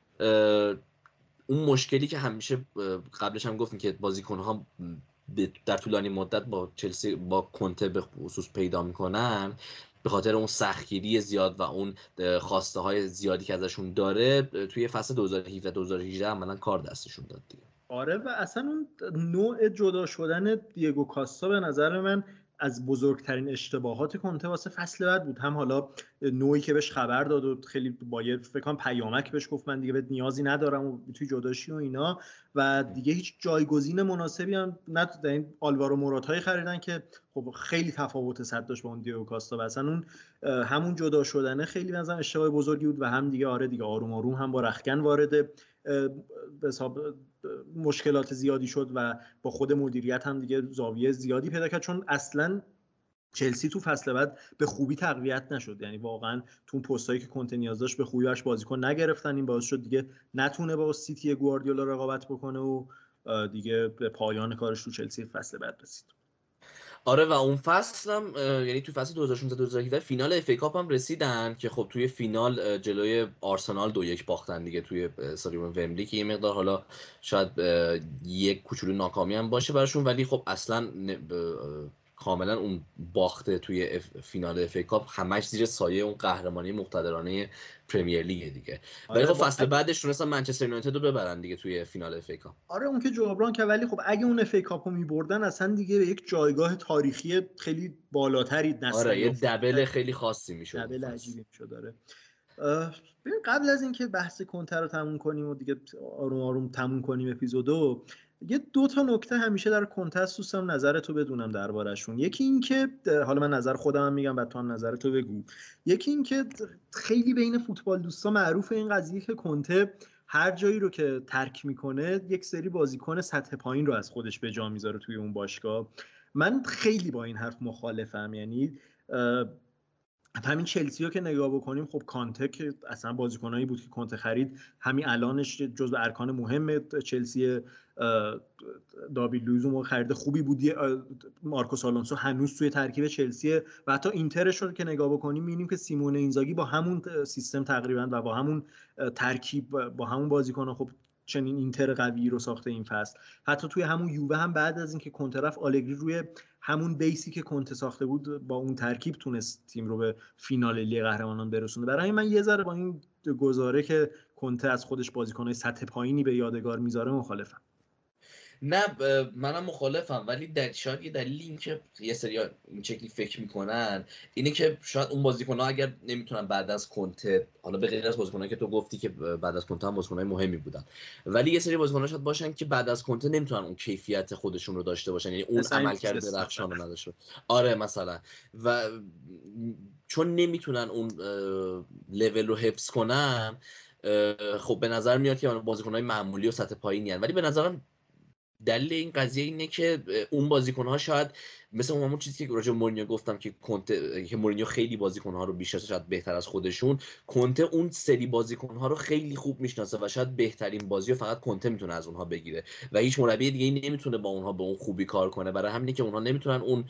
اون مشکلی که همیشه قبلش هم گفتیم که بازیکن‌ها در طولانی مدت با چلسی با کنته به خصوص پیدا میکنن به خاطر اون سختگیری زیاد و اون خواسته های زیادی که ازشون داره، توی فصل 2017 2018 عملاً کار دستشون داد دیگه. آره و اصلا اون نوع جدا شدن دیگو کاستا به نظر من از بزرگترین اشتباهات کنته واسه فصل بعد بود. هم حالا نوعی که بهش خبر داد و خیلی باید فکر کنم پیامک بهش گفت من دیگه بهت نیازی ندارم و توی جداشی و اینا، و دیگه هیچ جایگزین مناسبی هم نداشت. این آلوارو موراتای خریدن که خب خیلی تفاوت صد داشت با اون دیگو کاستا و اصلا اون همون جدا شدنه خیلی مثلا اشتباه بزرگی بود. و هم دیگه آره دیگه آروم آروم هم با رختکن وارد به حساب مشکلات زیادی شد و با خود مدیریت هم دیگه زاویه زیادی پیدا کرد، چون اصلا چلسی تو فصل بعد به خوبی تقویت نشد. یعنی واقعا تو اون پستایی که کنته نیاز داشت به خوبی براش بازیکن نگرفتن. این باعث شد دیگه نتونه با سیتی گواردیولا رقابت بکنه و دیگه به پایان کارش تو چلسی فصل بعد رسید. آره و اون فصل هم یعنی تو فصل 2016-2017 فینال اف ای کاپ هم رسیدن که خب توی فینال جلوی آرسنال 2-1 باختن دیگه توی استادیوم ومبلی که یه مقدار حالا شاید یک کوچولو ناکامی هم باشه براشون، ولی خب اصلا کاملا اون باخته توی فینال اف ای کاپ همش زیر سایه اون قهرمانی مقتدرانه پرمیر لیگ دیگه. ولی خب فصل بعدش تونستن منچستر یونایتد رو ببرن دیگه توی فینال اف ای کاپ. آره اون که جبران که، ولی خب اگه اون اف ای کاپ رو می‌بردن اصلا دیگه به یک جایگاه تاریخی خیلی بالاتری آره یه دبل خیلی خاصی میشد، دبل عجیبی میشد. داره قبل از اینکه بحث کنته رو تموم کنیم و دیگه آروم آروم تموم کنیم اپیزودو، یه دو تا نکته همیشه در کنته دوستم نظرتو بدونم دربارشون. یکی این که حالا من نظر خودم هم میگم بعد تو هم نظرتو بگو. یکی این که خیلی بین فوتبال دوستا معروفه این قضیه که کنته هر جایی رو که ترک میکنه یک سری بازیکن سطح پایین رو از خودش به جا میذاره توی اون باشگاه. من خیلی با این حرف مخالفم. یعنی همین چلسی رو که نگاه بکنیم، خب کانته که اصلا بازیکنایی بود که کانته خرید همین الانش جزو ارکان مهم چلسی. داوید لوئیز اون خرید خوبی بود. مارکوس آلونسو هنوز توی ترکیب چلسیه و حتی اینترش رو که نگاه بکنیم می‌بینیم که سیمون اینزاگی با همون سیستم تقریبا و با همون ترکیب با همون بازیکن‌ها خب چنین اینتر قوی رو ساخته این فصل. حتی توی همون یووه هم بعد از اینکه کنته رفت آلگری روی همون بیسی که کنته ساخته بود با اون ترکیب تونست تیم رو به فینال لیگ قهرمانان برسونه. برای من یه ذره با این گزاره که کنته از خودش بازیکن‌های سطح پایینی به یادگار میذاره مخالفم. نه منم مخالفم، ولی شاید یه دلیل این که یه سری این شکلی فکر میکنن اینه که شاید اون بازیکن‌ها اگر نمیتونن بعد از کنته، حالا به غیر از بازیکنایی که تو گفتی که بعد از کنته هم بازیکنای مهمی بودن، ولی یه سری بازیکن‌ها شاید باشن که بعد از کنته نمیتونن اون کیفیت خودشون رو داشته باشن، یعنی اون عملکرد درخشان رو نداشته. آره مثلا و چون نمیتونن اون لول رو حفظ کنن، خب به نظر میاد که بازیکن‌های معمولی و سطح پایینی ان. ولی به نظرم دلیل این قضیه اینه که اون بازیکن‌ها شاید مثل همون چیزی که راجع به مورینیو گفتم که کنته که مورینیو خیلی بازیکن‌ها رو بیشتر شاید بهتر از خودشون، کنته اون سری بازیکن‌ها رو خیلی خوب میشناسه و شاید بهترین بازی رو فقط کنته میتونه از اونها بگیره و هیچ مربی دیگه‌ای نمیتونه با اونها به اون خوبی کار کنه. برای همینه که اونها نمیتونن اون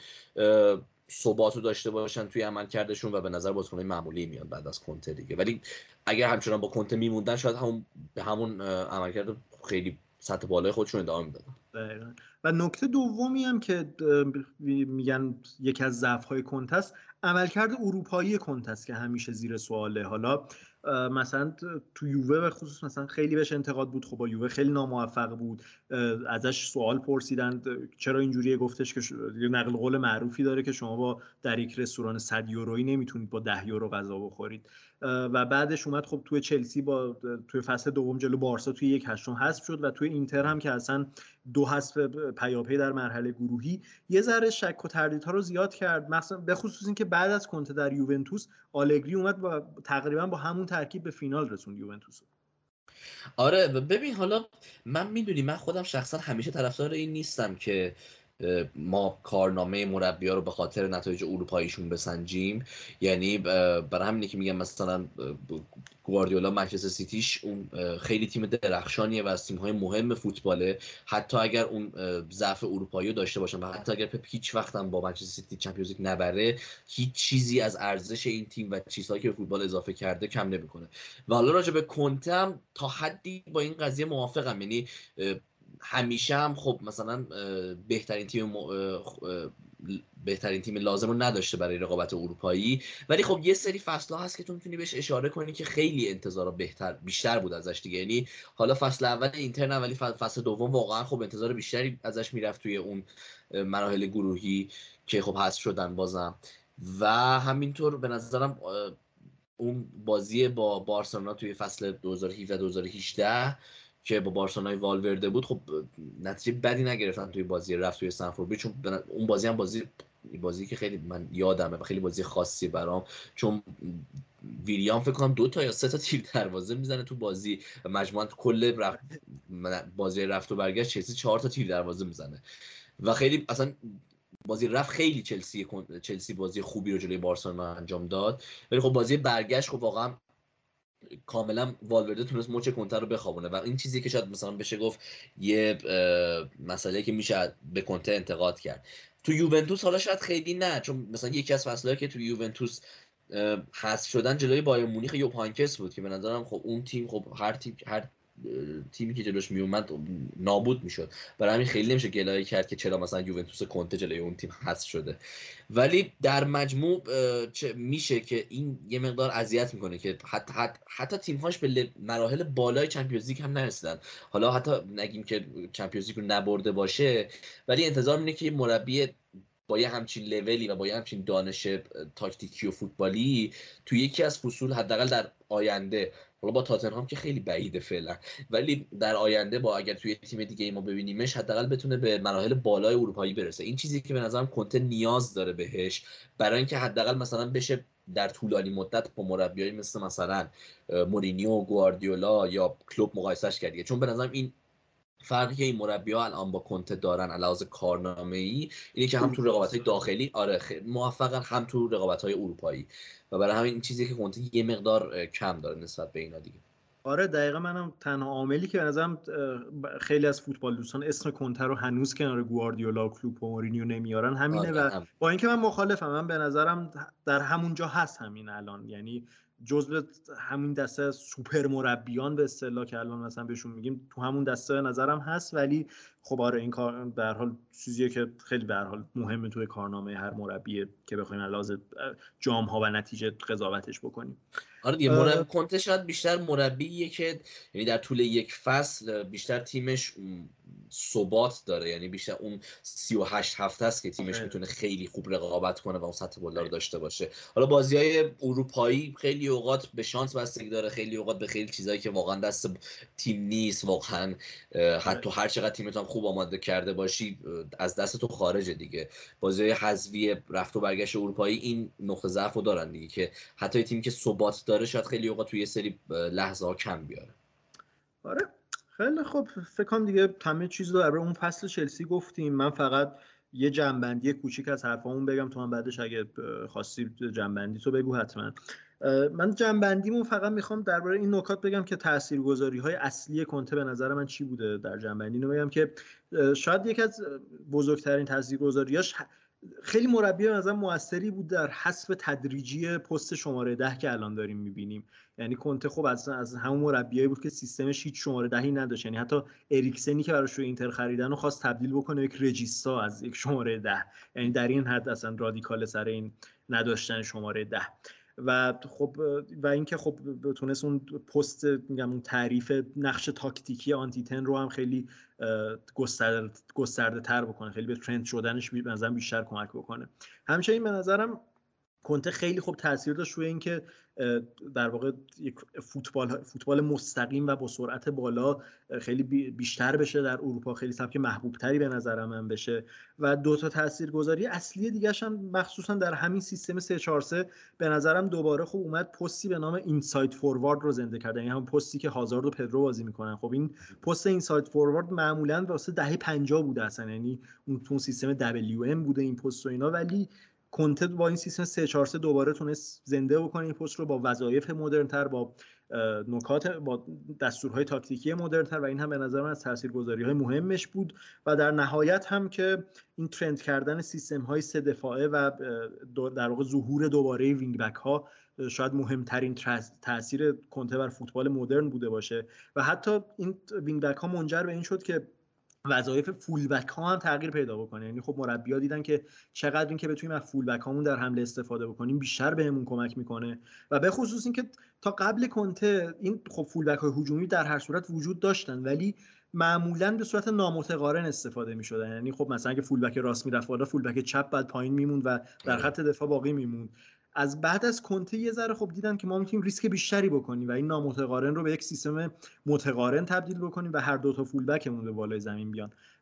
ثبات رو داشته باشن توی عملکردشون و به نظر بازیکن‌های معمولی میاد بعد از کنته دیگه. ولی اگر همچنان با کنته میموندن شاید همون عملکرد خیلی سطح بالای خودشون ادامه میدادن. و نکته دومی هم که میگن یکی از ضعف‌های کنته است عملکرد اروپایی کنته است که همیشه زیر سواله. حالا مثلا تو یووه به خصوص مثلا خیلی بهش انتقاد بود، خب با یووه خیلی ناموفق بود، ازش سوال پرسیدن چرا اینجوریه، گفتش که یه نقل قول معروفی داره که شما با در یک رستوران 100 یورویی نمیتونید با 10 یورو غذا بخورید. و بعدش اومد خب توی چلسی توی فصل دوم جلو بارسا توی 1/8 حذف شد و توی اینتر هم که اصلا 2 حذف پیاپی در مرحله گروهی یه ذره شک و تردیدها رو زیاد کرد، مثلا به خصوص اینکه بعد از کنته در یوونتوس آلگری اومد تقریبا با همون ترکیب به فینال رسوند یوونتوس. آره ببین حالا من خودم شخصا همیشه طرفدار این نیستم که ما کارنامه مربی‌ها رو به خاطر نتایج اروپاییشون بسنجیم. یعنی برای همینه که میگم مثلا گواردیولا منچستر سیتیش اون خیلی تیم درخشانیه و از تیم‌های مهم فوتباله، حتی اگر اون ضعف اروپایی رو داشته باشن و حتی اگر پپ هیچ وقت هم با منچستر سیتی چمپیونز لیگ نبره، هیچ چیزی از ارزش این تیم و چیزهایی که به فوتبال اضافه کرده کم نمی‌کنه. و حالا راجع به کنته هم تا حدی با این قضیه موافقم. یعنی همیشه هم خب مثلا بهترین تیم لازم رو نداشته برای رقابت اروپایی، ولی خب یه سری فصل‌ها هست که تو میتونی بهش اشاره کنی که خیلی انتظارا بیشتر بود ازش دیگه. یعنی حالا فصل اول اینتر نه، ولی فصل دوم واقعا خب انتظار بیشتری ازش میرفت توی اون مراحل گروهی که خب حذف شدن بازم. و همینطور به نظرم اون بازی با بارسلونا توی فصل 2017-2018 که با بارسلونای والورده بود، خب نتیجه بدی نگرفتن توی بازی رفت توی استنفورد بریج، چون اون بازی هم بازی بازی که خیلی من یادمه و خیلی بازی خاصی برام، چون ویلیام فکر کنم 2 یا 3 تیر دروازه میزنه تو بازی و مجموعاً کل بازی رفت و برگشت چلسی 4 تیر دروازه میزنه و خیلی اصلا بازی رفت خیلی چلسی بازی خوبی رو جلوی بارسلونا انجام داد، ولی خب بازی برگشت خب واقعا کاملا والورده تونست مچ کنته رو بخوابونه و این چیزی که شاید مثلا بشه گفت یه مسئله که میشه به کنته انتقاد کرد. تو یوونتوس حالا شاید خیلی نه، چون مثلا یکی از فصلایی که تو یوونتوس حذف شدن جلوی بایر مونیخ یوب هاینکس بود که به نظرم خب اون تیم خب هر تیمی که جلوش میومد نابود میشد، برای همین خیلی نمیشه گلایه کرد که چرا مثلا یوونتوس کنته جلوی اون تیم حذف شده. ولی در مجموع میشه که این یه مقدار اذیت میکنه که حتی تیم‌هاش به مراحل بالای چمپیونز لیگ هم نرسیدن. حالا حتی نگیم که چمپیونز لیگ رو نبرده باشه، ولی انتظار اینه که مربی با یه همچین لولی و با یه همچین دانش تاکتیکی و فوتبالی تو یکی از فصول حداقل در آینده، حالا با تاتنهام که خیلی بعیده فعلا، ولی در آینده با اگر توی تیم دیگه ما ببینیمش حداقل بتونه به مراحل بالای اروپایی برسه. این چیزی که به نظرم کنته نیاز داره بهش، برای اینکه حداقل مثلا بشه در طولانی مدت با مربیای مثلا مورینیو، گواردیولا یا کلوب مقایسهش کرد، چون به نظرم این فرقی که این مربی‌ها الان با کنته دارن علاوه کارنامه‌ای اینه که هم تو رقابت‌های داخلی موفقن، هم تو رقابت‌های اروپایی و برای همین این چیزی که کنته یه مقدار کم داره نسبت به اینا دیگه. آره دقیقا، منم تنها عاملی که به نظرم خیلی از فوتبال دوستان اسم کنته رو هنوز کنار گواردیولا و کلوپ و مورینیو نمیارن همینه. و با اینکه من مخالفم، من به نظرم در همونجا هست همین الان، یعنی جزو همین دسته سوپر مربیان به اصطلاح که الان مثلا بهشون میگیم تو همون دسته به نظرم هست. ولی خب آره این کار به هر حال چیزیه که خیلی به هر حال مهمه توی کارنامه هر مربیه که بخوایم علاوه جام ها و نتیجه قضاوتش بکنیم. آره دیگه مربی کنته شاید بیشتر مربیه که یعنی در طول یک فصل بیشتر تیمش ثبات داره، یعنی بیشتر اون 38 هفته است که تیمش میتونه خیلی خوب رقابت کنه و اون سطح بالا رو داشته باشه. حالا بازی‌های اروپایی خیلی اوقات به شانس بستگی داره، خیلی اوقات به خیلی چیزایی که واقعا دست تیم نیست، واقعا حتی هر چقدر تیمت هم خوب آماده کرده باشی از دست تو خارجه دیگه. بازی‌های حذفی رفت و برگشت اروپایی این نقطه ضعف رو دارن دیگه، که حتی تیمی که ثبات داره شاید خیلی اوقات توی یه سری لحظه ها کم بیاره. آره خیلی خب، فکر کنم دیگه همه چیز رو برای اون فصل چلسی گفتیم. من فقط یه جنبندی کوچیک از حرفامون بگم، تو من بعدش اگه خواستی جنبندی تو بگو حتما. من جنبندیمو فقط میخوام درباره این نکات بگم که تاثیرگذاری‌های اصلی کنته به نظر من چی بوده در جنبندی. اینو بگم که شاید یکی از بزرگترین تاثیرگذاریاش خیلی مربی به نظر موثری بود در حذف تدریجی پست شماره 10 که الان داریم میبینیم. یعنی کنته خب از همون مربیایی بود که سیستمش هیچ شماره 10 نداشت، یعنی حتی اریکسنی که براش رو اینتر خریدن رو خواست تبدیل بکنه یک رجیستا از یک شماره 10، یعنی در این حد اصلا رادیکال سر این نداشتن شماره 10. و خب و اینکه خب تونست اون پست میگم اون تعریف نقش تاکتیکی آنتیتن رو هم خیلی گسترده تر بکنه، خیلی به ترند شدنش به نظرم بیشتر کمک بکنه. همچنین به نظرم کنته خیلی خوب تاثیر داشت روی اینکه در واقع یک فوتبال مستقیم و با سرعت بالا خیلی بیشتر بشه در اروپا، خیلی سبک محبوب تری به نظر من بشه. و دو تا تاثیرگذاری اصلی دیگه هم مخصوصا در همین سیستم 3-4-3 به نظرم دوباره خوب اومد پستی به نام اینساید فوروارد رو زنده کردن، یعنی همون پستی که هازارد و پدرو بازی میکنن. خب این پست اینساید فوروارد معمولا واسه دهه 50 بوده اصلا، یعنی اون تو سیستم WM بوده این پست و اینا، ولی کنته با این سیستم 3-4-3 دوباره تونست زنده بکنه این پست رو با وظایف مدرن‌تر، با نکات، با دستورهای تاکتیکی مدرن‌تر، و این هم به نظر من از تاثیرگذاری‌های مهمش بود. و در نهایت هم که این ترند کردن سیستم‌های 3 دفاعه و در واقع ظهور دوباره وینگ بک ها شاید مهمترین تاثیر کنته بر فوتبال مدرن بوده باشه. و حتی این وینگ بک ها منجر به این شد که وظایف فول بک ها هم تغییر پیدا بکنه. یعنی خب مربی‌ها دیدن که چقدر این که بتونیم از فول بک هامون در حمله استفاده بکنیم بیشتر بهمون کمک میکنه. و به خصوص این که تا قبل کنته این خب فول بک های هجومی در هر صورت وجود داشتن، ولی معمولا به صورت نامتقارن استفاده میشدن. یعنی خب مثلا اگه فول بک راست میرفت بالا، فول بک چپ بعد پایین میموند و در خط دفاع باقی میموند. از بعد از کنته یه ذره خب دیدن که ما میتونیم ریسک بیشتری بکنیم و این نامتقارن رو به یک سیستم متقارن تبدیل بکنیم و هر دو تا فول بکمون به بالای زمین بیان.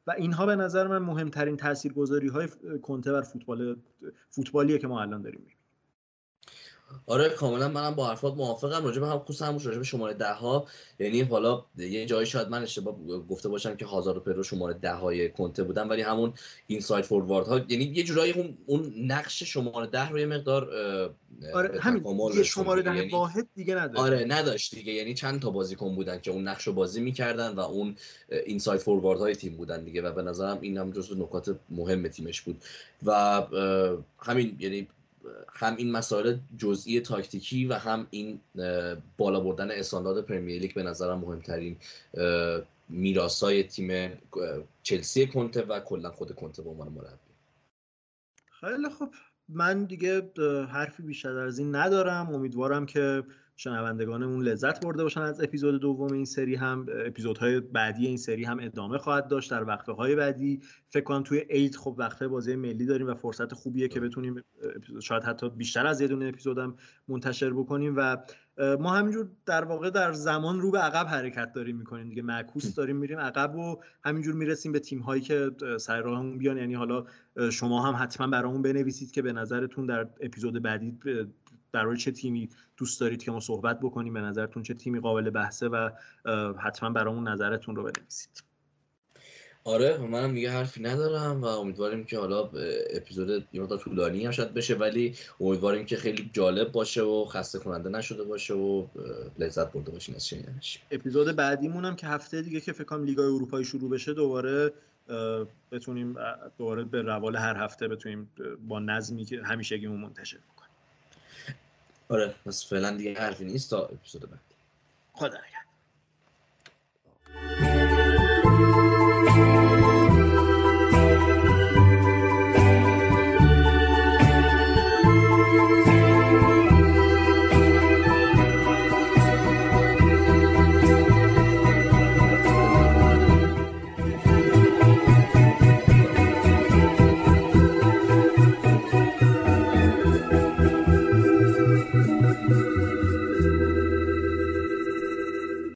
و اینها به نظر من مهمترین تاثیرگذاری‌های کنته بر فوتبالیه که ما الان داریم می‌بینیم. آره کاملا منم با حرفات موافقم. راجع به هم خصوصا راجع به شماره 10 ها، یعنی حالا یه جایی شاید من اشتباه گفته باشم که هازارد و پدرو شماره 10 های کنته بودن، ولی همون اینساید فوروارد ها، یعنی یه جورایی اون نقش شماره 10 رو یه مقدار آره همین یه شماره 10 یعنی واحد دیگه نداره. آره نداشت دیگه، یعنی چند تا بازیکن بودن که اون نقش رو بازی می‌کردن و اون اینساید فوروارد های تیم بودن دیگه، و به نظرم این هم جزو نکات مهم تیمش بود. و همین یعنی هم این مسائل جزئی تاکتیکی و هم این بالا بردن استاندارد پرمیر لیگ به نظرم مهمترین میراثای تیم چلسی کنته و کلا خود کنته به عنوان مربی. خیلی خب، من دیگه حرفی بیشتر از این ندارم. امیدوارم که شنوندگانمون لذت برده باشن از اپیزود دوم این سری. هم اپیزودهای بعدی این سری هم ادامه خواهد داشت در وقتهای بعدی. فکر کنم توی عید خب وقتهای بازی ملی داریم و فرصت خوبیه که بتونیم شاید حتی بیشتر از یه دونه اپیزودم منتشر بکنیم و ما همینجور در واقع در زمان رو به عقب حرکت داریم میکنیم دیگه، معکوس داریم میریم عقب و همینجور میرسیم به تیم هایی که سر راهمون بیان. یعنی حالا شما هم حتما برامون بنویسید که به نظرتون در اپیزود بعدی در مورد چه تیمی دوست دارید که ما صحبت بکنیم، به نظرتون چه تیمی قابل بحثه و حتما برامون نظرتون رو بنویسید. آره منم دیگه حرفی ندارم و امیدواریم که حالا اپیزود یه مقدار طولانی هم شاید بشه، ولی امیدواریم که خیلی جالب باشه و خسته کننده نشده باشه و لذت برده باشین از شنیدنش. اپیزود بعدیمون هم که هفته دیگه که فکر کنم لیگ اروپایی شروع بشه دوباره بتونیم دوباره به روال هر هفته بتونیم با نظمی که همیشگیمون منتشر بکنیم. آره بس فعلا دیگه حرفی نیست تا اپیزود بعد. خدا نگهدار.